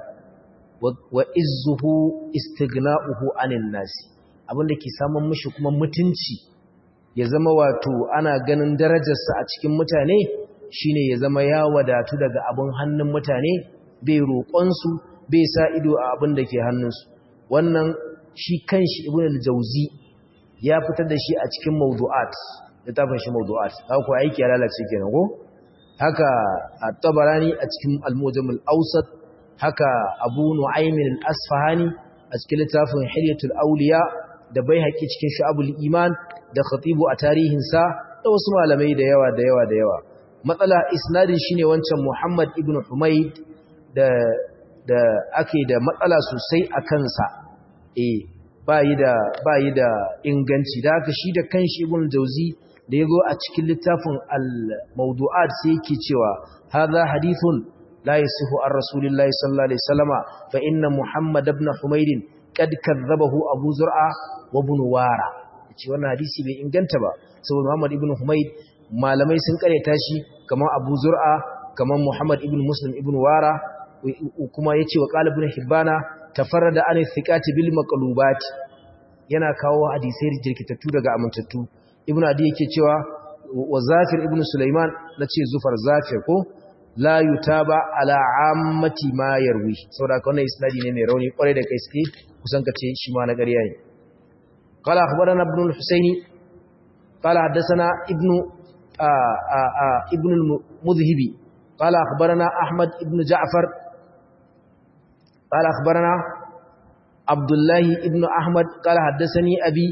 wa izzuhu istighna'uhu anin nasi abinda ke samun mishi kuma mutunci ya zama wato ana ganin darajarsa a cikin mutane shine ya zama ya wadatu daga abin hannun mutane bai roƙon su bai sa ido a abin da ke hannunsu wannan shi kanshi ibnu al-jawzi ya fitar da shi a cikin mawdu'at littafin shi mawdu'at haka ko aiki ya lalace kenan ko haka at-Tabarani a cikin al-Mujam al-Awsat haka Abu Nu'aym al-Asfahani a cikin littafin Hilyatul Awliya da Baihaqi cikin Shu'abul Iman da Khatibu a tarihin sa da wasu malamai da yawa da yawa da yawa matsala isnadin shine wancan Muhammad ibn Humayd da da ake da matsala sosai a kansa eh bayi da bayi da inganci da haka shi da kanshi Ibn Jawzi da yazo a cikin littafin al-mawdu'at sai yake cewa hadha hadithun la yasihu ar rasulillahi sallallahu alaihi wasallama fa inna muhammad ibn humayd qad kadzabahu abu zur'a wa ibn wara yace wannan hadisi bai inganta ba saboda muhammad ibn humayd malamai sun kareta shi kamar abu zur'a kamar muhammad ibn muslim ibn wara kuma yace wa qala ibn hibbana tafarrada an thiqati bil maqlubat yana kawo hadisai jirkitattu daga amintattu ibnu adi yake cewa wa zafir ibnu sulaiman nace zufar zafir ko la yutaba ala ammati ma yarwi saboda wannan isnadi ne mai rauni kware da kai sai kusan kace shi ma na ƙarya ne qala akhbarana ibn al-husaini qala hadathana ibnu ibn al-mudhhibi qala akhbarana ahmad ibn ja'far qala akhbarana abdullah ibn ahmad qala hadathani abi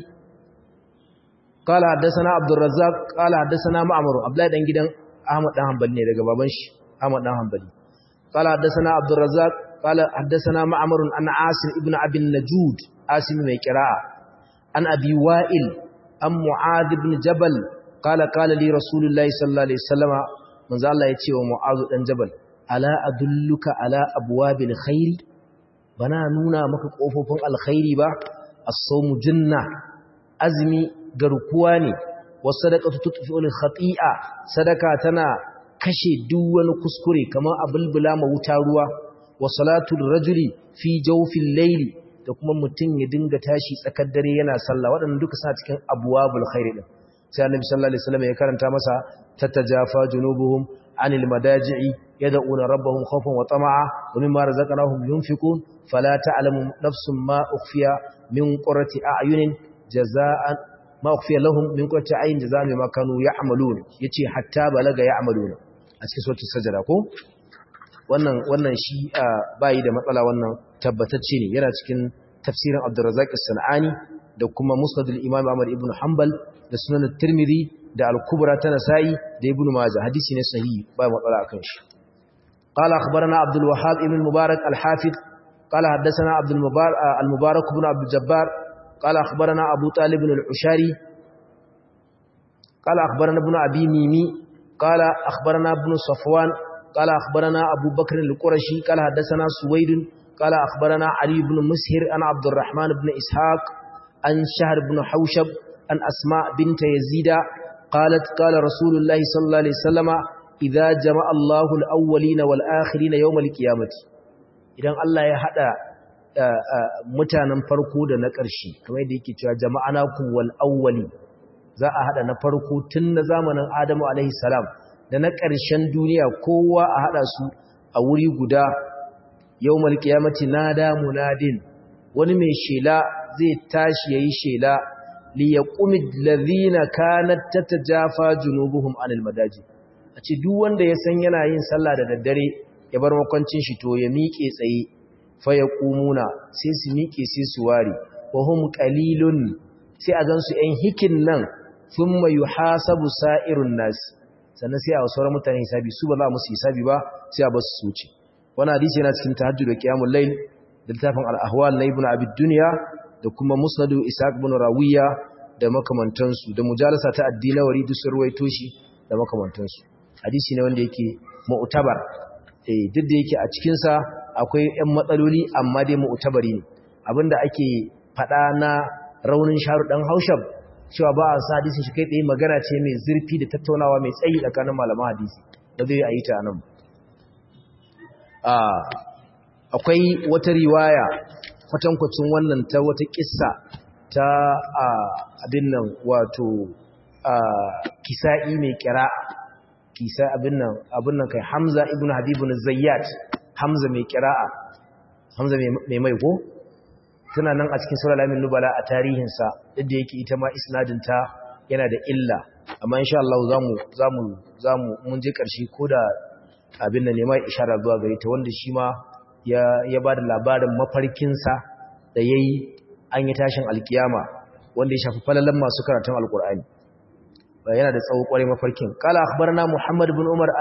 قال حدثنا عبد الرزاق قال حدثنا معمر عبد الله دان gidan Ahmad dan Hanbali ne daga baban shi Ahmad dan Hanbali قال حدثنا عبد الرزاق قال حدثنا معمر عن عاصم ابن ابي النجود عاصم mai qira'a an abi wa'il an mu'adh ibn jabal قال قال لي رسول الله صلى الله عليه وسلم manzo Allah ya ce wa mu'adh dan jabal ala adulluka ala abwabil khair bana nuna maka kofofin alkhairi ba as-sawmu junna azmi garkuwa ne wa sadaqatu tutfi'ul khati'a sadaka tana kashe duk wani kuskure kamar abulbula ma wuta ruwa wa salatul rajuli fi jawfil layli da kuma mutun ya dinga tashi tsakar dare yana sallah waɗannan duka suna cikin abwabul khair din sai annabi sallallahu alaihi wasallam ya karanta masa tatajafa junubuhum anil madaji'i yad'una rabbahum khawfan wa tama'a wa mimma razaqnahum yunfiqun fala ta'lamu nafsun ma ukhfiya min qurrati a'yunin jazaa'an ma ukhfiya lahum min qurrati a'yun jazaa'an bima kanu ya'malun yace hatta balaga ya'maluna a cikin suratul sajda ko wannan wannan shi bai da matsala wannan tabbatacce ne yana cikin tafsirin Abdurrazzaq as-Sanani da kuma Musnad al-Imam Ahmad ibn Hanbal da Sunan at-Tirmidhi da Al-Kubra ta Nasa'i da Ibn Majah hadisi ne sahihi ba matsala akan shi qala akhbarana Abdul Wahhab ibn Mubarak al-Hafiz qala haddathana Abdul Mubarak al-Mubarak ibn Abdul Jabbar qala akhbarana Abu Talib al-Ushari qala akhbarana ibn Abi Mimi qala akhbarana ibn Safwan qala akhbarana Abu Bakr al-Qurashi qala haddathana Suwayd قال أخبرنا علي بن مسهر عن عبد الرحمن بن إسحاق عن شهر بن حوشب عن أسماء بنت يزيد قالت قال رسول الله صلى الله عليه وسلم إذا جمع الله الأولين والآخرين يوم القيامة إذن الله يحدى mutanen farko da na ƙarshe kamar yadda yake cewa jama'anakum wal awwali za a hada na farko tun na zamanin Adamu alaihi salam da na ƙarshen duniya kowa a hada su a wuri guda yawmal qiyamati nada munadin wani mai shela zai tashi yayi shela li yaqumid ladhina kanat tatajafa junubuhum anil madaji a ce duk wanda ya san yana yin sallah da daddare ya bar makwancin shi to ya miƙe tsaye fa yaqumuna sai su miƙe sai su ware wa hum qalilun sai a gansu ɗan hikin nan thumma yuhasabu sa'irun nas sannan sai a wasu mutane hisabi su ba za mu su hisabi ba sai a basu su wuce wannan hadisi yana cikin tahajjud da qiyamul layl da littafin al-ahwal na ibn abi dunya da kuma musnad ishaq ibn rawiya da makamantansu da mujalasa ta ad-dilawari duk sun ruwaito shi da makamantansu hadisi ne wanda yake mu'tabar eh duk da yake a cikin sa akwai ɗan matsaloli amma dai mu'tabari ne abinda ake fada na raunin sharuɗan haushab cewa ba a sa hadisin shi kai tsaye magana ce mai zurfi da tattaunawa mai tsayi tsakanin malaman hadisi da zai yi ta nan akwai wata riwaya kwatankwacin wannan ta wata kissa ta abin nan wato kisa'i mai kira kisa abin nan abin nan kai Hamza ibn Habib ibn Zayyat Hamza mai kira'a Hamza mai mai ko tana nan a cikin sura al-amin nubala a tarihinsa yadda yake ita ma isnadinta yana da illa amma insha Allah zamu zamu zamu mun je karshe koda abin da ne mai isharar zuwa gare ta wanda shi ma ya ya bada labarin mafarkin sa da yayi an yi tashin alkiyama wanda ya shafi falalan masu karatun alqur'ani yana da tsawo kware mafarkin qala akhbarana muhammad ibn umar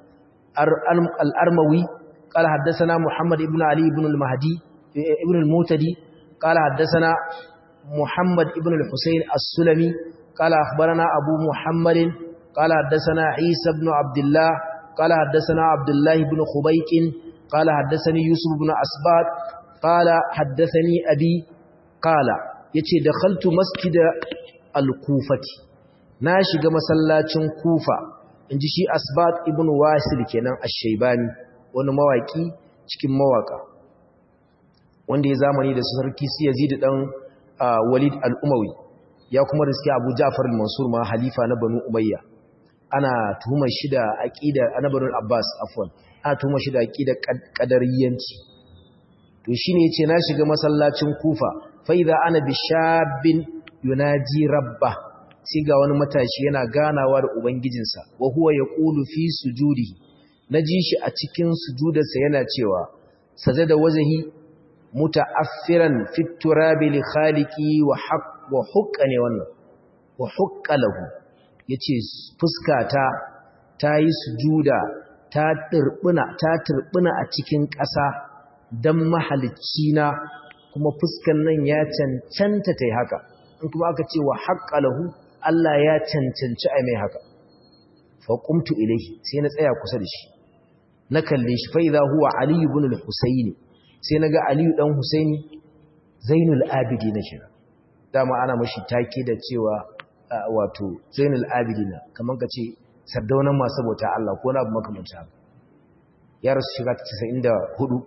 al-armawi qala haddathana muhammad ibn ali ibn al-mahdi ibn al-mutadi قال حدثنا محمد ابن الحسين السلمي قال أخبرنا أبو محمد قال حدثنا عيسى بن عبد الله قال حدثنا عبد الله بن خبيك قال حدثني يوسف بن أسباط قال حدثني أبي قال يتي دخلت مسجد الكوفة ناشق مسلاة كوفة inji shi Asbat ibn Wasil kenan Ash-Shaybani wani mawaki cikin mawaka wanda ya zamani da sarki Yazid dan Walid al-Umawi ya kuma riski Abu Ja'far al-Mansur ma halifa na Banu Umayya ana tuhumar shi da aqida na Banu Abbas afwan ana tuhumar shi da aqida qadariyanci to shine yace na shiga masallacin Kufa fa idza ana bishabin yunaji rabba sai ga wani matashi yana ganawa da ubangijinsa wa huwa yaqulu fi sujudi naji shi a cikin sujudarsa yana cewa sajada wajhi muta'affiran fi turabi li khaliqi wa haqq wa hukka ne wannan wa hukka lahu yace fuskata tayi sujuda ta turbuna ta turbuna a cikin ƙasa dan mahalicci na kuma fuskan nan ya cancanta tai haka in kuma aka ce wa haqqa lahu Allah ya cancanci ai mai haka fa qumtu ilayhi sai na tsaya kusa da shi na kalle shi fa idha huwa ali ibn al-husayn sai naga Aliyu dan Husaini Zainul Abidin shi dama ana mashi take da cewa wato Zainul Abidin kaman kace sardaunan masu bauta Allah ko na abu makamanta ya rasu shiga casa'in da hudu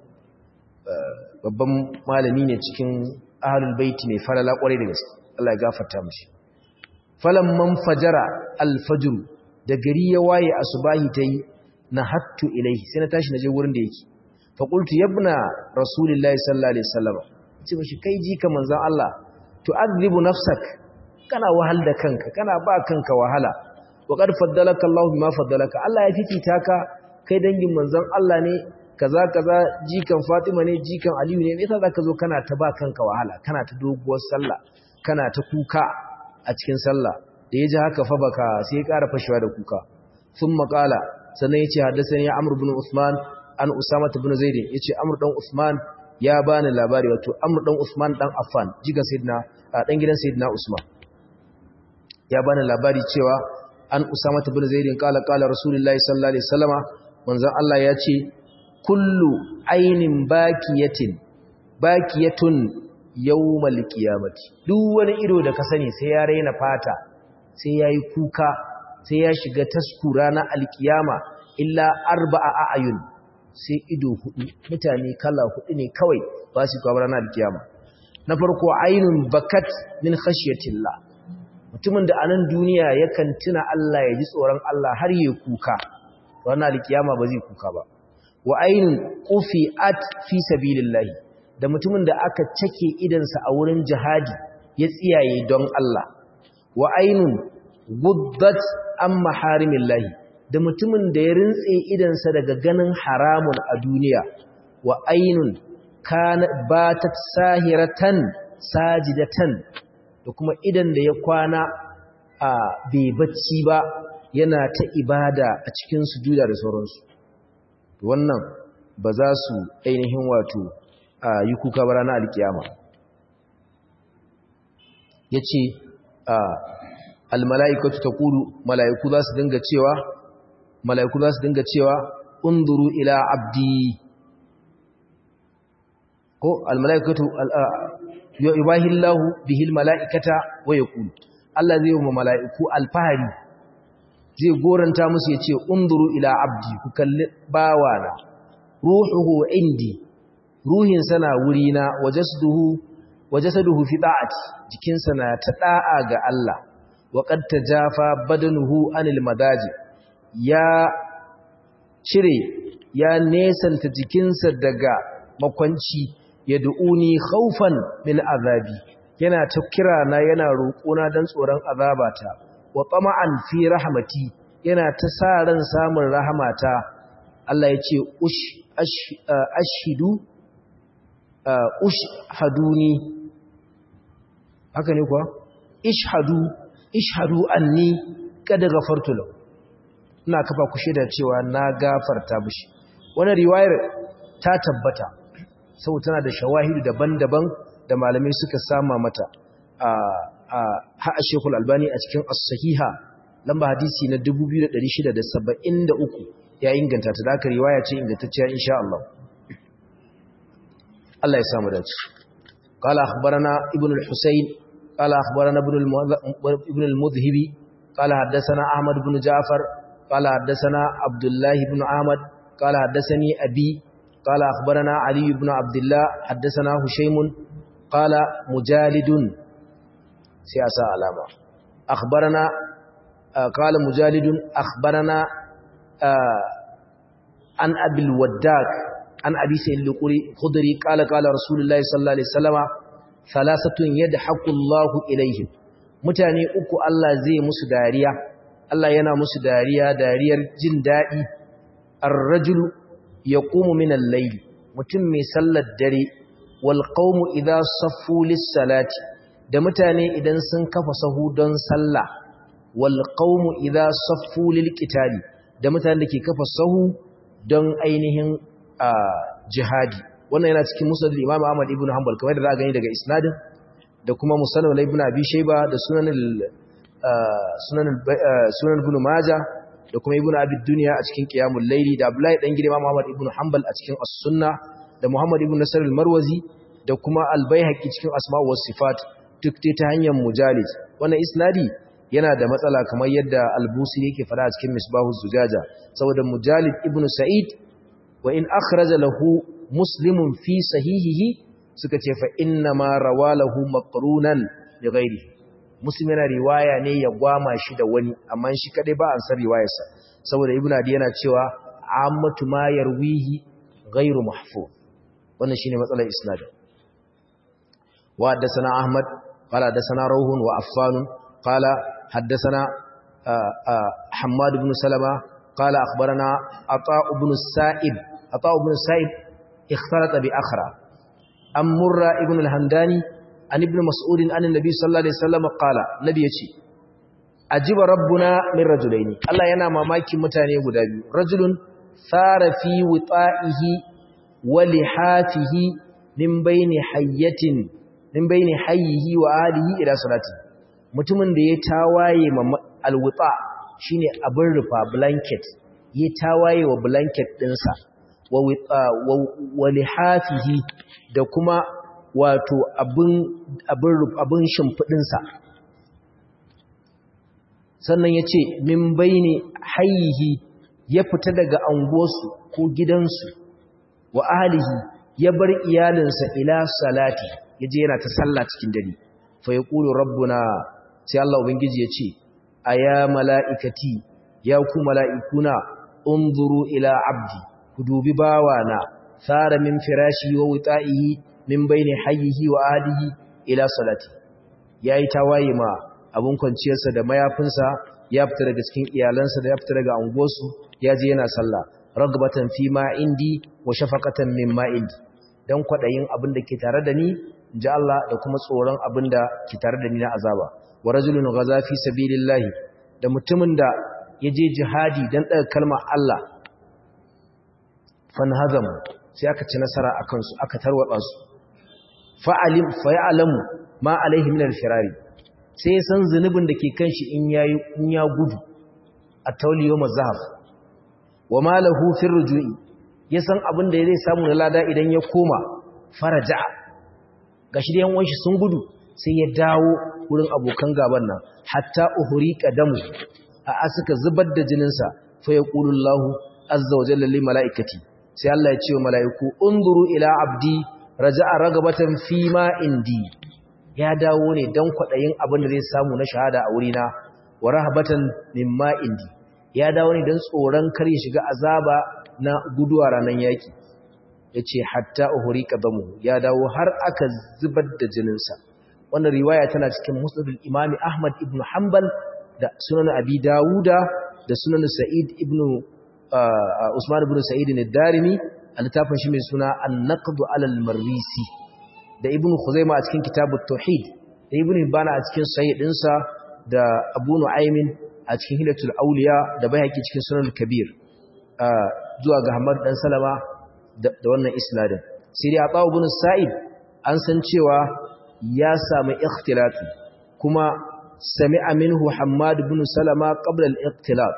babban malami ne cikin ahlul baiti mai falala kwarai da gaske Allah ya gafarta mishi falamman fajara al-fajr da gari ya waye asubahi tayi na hattu ilaihi sai na tashi naje wurin da yake faƙultu yabna rasulullahi sallallahu alaihi wasallam ce mishi kai ji ka manzon Allah tu'adhibu nafsak kana wahal da kanka kana ba kanka wahala wa qad faddalaka Allah bima faddalaka Allah ya fifita ka kai dangin manzon Allah ne kaza kaza jikan Fatima ne jikan Aliyu ne me yasa zaka zo kana ta ba kanka wahala kana ta doguwar sallah kana ta kuka a cikin sallah da yaji haka fa baka sai ya ƙara fashewa da kuka thumma qala sannan yace haddathani Amr ibn Uthman an Usama ibn Zaid yace Amr dan Usman ya bani labari wato Amr dan Usman dan Affan jiga sayyidina dan gidan sayyidina Usman ya bani labari cewa an Usama ibn Zaid kala kala Rasulullahi sallallahu alaihi wasallama manzon Allah ya ce kullu ainin bakiyatin bakiyatun yawmal qiyamati duk wani ido da ka sani sai ya raina fata sai yayi kuka sai ya shiga taskura na alkiyama illa arba'a a'yun sai ido hudu mutane kala hudu ne kawai ba su kwa ranar alkiyama na farko ainun bakat min khashyatillah mutumin da anan duniya yakan tuna Allah ya ji tsoron Allah har ya kuka ranar alkiyama ba zai kuka ba wa ainun qufiat fi sabilillah da mutumin da aka cake idansa a wurin jihadi ya tsiyaye don Allah wa ainun guddat an maharimillahi da mutumin da ya rintse idansa daga ganin haramun a duniya wa ainun kana batat sahiratan sajidatan da kuma idan da ya kwana a bai bacci ba yana ta ibada a cikin sujuda da sauransu wannan ba za su ainihin wato yi kuka ba ranar alkiyama yace almala'ikatu taqulu mala'iku za su dinga cewa mala'iku za su dinga cewa unduru ila abdi ko almala'ikatu yubahillahu bihil mala'ikata wa yaqulu Allah zai yi mala'iku alfahari zai goranta musu yace unduru ila abdi ku kalli bawana ruhuhu indi ruhin sana wurina wajasduhu wajasaduhu fi ta'ati jikinsa na ta da'a ga Allah waƙad ta jafa badanuhu anil madaji ya cire ya nesanta jikinsa daga makwanci ya du'uni khawfan min azabi yana ta kira na yana roƙona don tsoron azabata wa tama'an fi rahmati yana ta sa ran samun rahmata Allah ya ce ush ashhidu ushhaduni haka ne kuwa ishhadu ishhadu anni kada gafartu lahu ina kafa ku shaida cewa na gafarta mishi wannan riwayar ta tabbata saboda tana da shawahidu daban-daban da malamai suka sama mata a a ha Sheikhul Albani a cikin as-sahiha lamba hadisi na dubu biyu da ɗari shida da saba'in da uku ya inganta ta da haka riwaya ce ingantacciya insha Allah Allah ya samu dace qala akhbarana ibn al-husayn qala akhbarana ibn ibn al-mudhhibi qala hadathana ahmad ibn ja'far qala hadathana abdullah ibn ahmad qala hadathani abi qala akhbarana ali ibn abdullah hadathana hushaym qala mujalidun siyasa alama akhbarana qala mujalidun akhbarana an abil waddaq an abi sayyid al-khudri qala qala rasulullahi sallallahu alaihi wasallama thalathatun yadhaku Allahu ilaihim mutane uku Allah zai musu dariya Allah yana musu dariya dariyar jin dadi ar-rajulu yaqumu min al-layl mutum mai sallar dare wal qawmu idha saffu lis-salati da mutane idan sun kafa sahu don sallah wal qawmu idha saffu lil-qitali da mutane da ke kafa sahu don ainihin jihadi wannan yana cikin musnad Imam Ahmad ibn Hanbal kamar da za a gani daga isnadin da kuma musnad Ibn Abi Shayba da sunan sunan sunan Ibn Majah da kuma Ibn Abi Dunya a cikin Qiyamul Layli da Abdullahi dan gidan Imam Ahmad ibn Hanbal a cikin As-Sunnah da Muhammad ibn Nasr al-Marwazi da kuma Al-Baihaqi cikin Asma' was Sifat duk ta hanyar Mujalid wannan isnadi yana da matsala kamar yadda Al-Busiri yake fara a cikin Misbahuz Zujaja saboda Mujalid ibn Sa'id wa in akhraja lahu muslimun fi sahihihi suka ce fa inna ma rawalahu maqrunan bi ghairihi muslim yana riwaya ne ya gwama shi da wani amma shi kadai ba an san riwayarsa saboda ibnu adi yana cewa ammatu ma yarwihi ghairu mahfuz wannan shine matsalar isnad wa haddathana ahmad qala haddathana rawhun wa affan qala haddathana hammad ibn salama qala akhbarana ata ibn sa'ib ata ibn sa'ib اختلط بأخرى أم مرة ابن الهمداني عن ابن مسعود عن النبي صلى الله عليه وسلم قال نبي يشي أجيب ربنا من رجلين الله ينام ماكي متاني قدابي رجل ثار في وطائه ولحافه من بين حية من بين حيه وآله إلى صلاته mutumin da ya tawaye alwuta shine abin rufa blanket ya tawaye wa blanket dinsa wa lihafihi da kuma wato abin abin abin shimfidin sa sannan yace min baini hayyihi ya fita daga anguwarsu ko gidansu wa ahlihi ya bar iyalinsa ila salati yaje yana ta sallah cikin dare fa yaqulu rabbuna sai Allah ubangiji yace aya malaikati ya ku malaikuna unzuru ila abdi ku dubi bawana sara min firashi wa wita'ihi min baini hayyihi wa ahlihi ila salati yayi tawaye ma abun kwanciyarsa da mayafinsa ya fita daga cikin iyalansa da ya fita daga anguwarsu ya je yana sallah ragbatan fi ma indi wa shafaqatan mimma indi dan kwadayin abin da ke tare da ni inji Allah da kuma tsoron abin da ke tare da ni na azaba wa rajulun ghaza fi sabilillah da mutumin da yaje jihadi dan daga kalmar Allah fanhazam sai aka ci nasara akan su aka tarwatsa su fa'alim fa'alamu ma alaihi min al-firari sai ya san zunubin da ke kan shi in ya gudu a tauliyo mazahaf wa malahu fir rujui ya san abin da zai samu na lada idan ya koma faraja gashi da yan wanshi sun gudu sai ya dawo wurin abokan gaban nan hatta uhuri qadamu a asuka zubar da jininsa fa yaqulu Allahu azza wa jalla lil malaikati sai Allah ya ce wa malaiku unzuru ila abdi raja'a ragabatan fi ma indi ya dawo ne don kwaɗayin abin da zai samu na shahada a wurina wa rahabatan mimma indi ya dawo ne don tsoron kar ya shiga azaba na guduwa ranar yaƙi ya ce hatta uhuri ƙazamu ya dawo har aka zubar da jininsa wannan riwaya tana cikin musnadul imami ahmad ibn hanbal da sunan abi dawuda da sunan sa'id ibn usman ibn sa'id ad-darimi a littafin shi mai suna an-naqdu alal marwisi da ibn Khuzaimah a cikin kitabut tauhid da ibn Hibban a cikin sahih dinsa da Abu Nu'aymin a cikin hilatul awliya da Baihaqi cikin sunan kabir zuwa ga Ahmad dan Salama da wannan isnadin sai dai Atha ibn Sa'id an san cewa ya samu ikhtilati kuma sami'a minhu Hammad ibn Salama qabla al-ikhtilat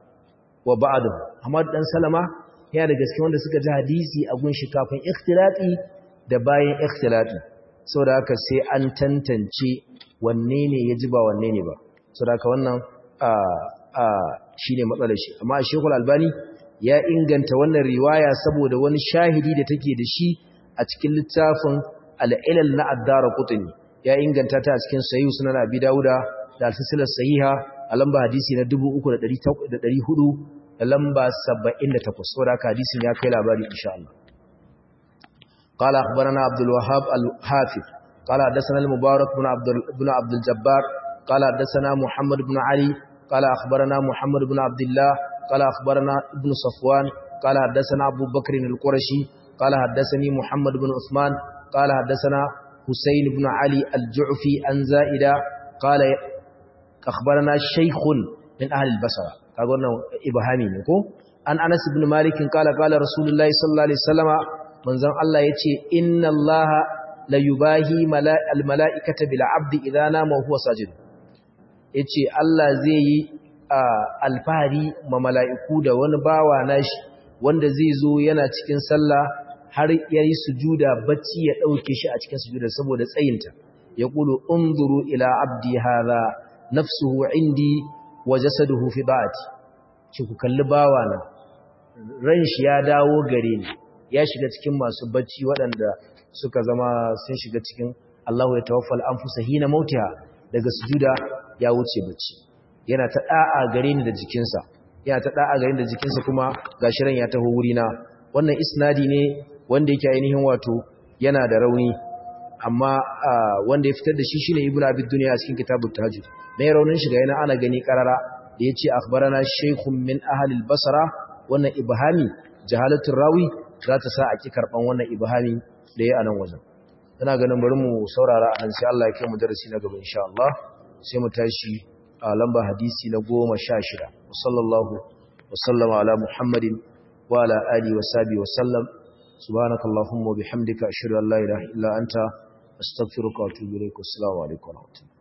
wa ba'dahu Ahmad dan Salama yana da gaske wanda suka ji hadisi a gunshi kafin ikhtilati da bayan ikhtilati saboda haka sai an tantance wanne ne ya ji ba wanne ne ba saboda haka wannan a a shine matsalar shi amma Sheikh Al-Albani ya inganta wannan riwaya saboda wani shahidi da take da shi a cikin littafin Al-Ilal na Ad-Darqutni ya inganta ta a cikin Sahih Sunan Abi Dawuda da Al-Silsilah Sahiha a lamba hadisi na dubu uku da ɗari hudu da lamba saba'in da takwas saboda haka hadisin ya kai labari insha Allah قال أخبرنا عبد الوهاب الحافظ قال حدثنا المبارك بن عبد بن عبد الجبار قال حدثنا محمد بن علي قال أخبرنا محمد بن عبد الله قال أخبرنا ابن صفوان قال حدثنا أبو بكر القرشي قال حدثني محمد بن عثمان قال حدثنا حسين بن علي الجعفي عن زائدة قال أخبرنا شيخ من أهل البصرة قالنا إبهامي نكو عن أنس بن مالك قال قال رسول الله صلى الله عليه وسلم manzon Allah yace inna Allaha la yubahi al mala'ikata bil 'abdi idha nama huwa sajid yace Allah zai yi alfahari ma mala'iku da wani bawa nashi wanda zai zo yana cikin sallah har yayi sujuda bacci ya dauke shi a cikin sujuda saboda tsayinta yaqulu unzuru ila 'abdi hadha nafsuhu 'indi wa jasaduhu fi da'ati ki ku kalli bawa na ran shi ya dawo gare ni ya shiga cikin masu bacci waɗanda suka zama sun shiga cikin Allahu ya tawaffal anfusa hina mautiha daga sujuda ya wuce bacci yana ta da'a gare ni da jikinsa yana ta da'a gare ni da jikinsa kuma gashi ran ya taho wurina wannan isnadi ne wanda yake ainihin wato yana da rauni amma wanda ya fitar da shi shine Ibn Abi Dunya a cikin kitabut tahajjud mai raunin shi ga yana ana gani karara da yace akhbarana shaykhun min ahli al-basra wannan ibhami jahalatul rawi za ta sa a ki karɓan wannan ibahami da ya a nan wajen ina ganin bari mu saurara a nan sai Allah ya kai mu darasi na gaba insha Allah sai mu tashi a lamba hadisi na goma sha shida sallallahu wa sallama ala muhammadin wa ala alihi wa sahbihi wa sallam subhanakallahumma wa bihamdika ashhadu an la ilaha illa anta astaghfiruka wa atubu ilaik assalamu alaikum wa rahmatullahi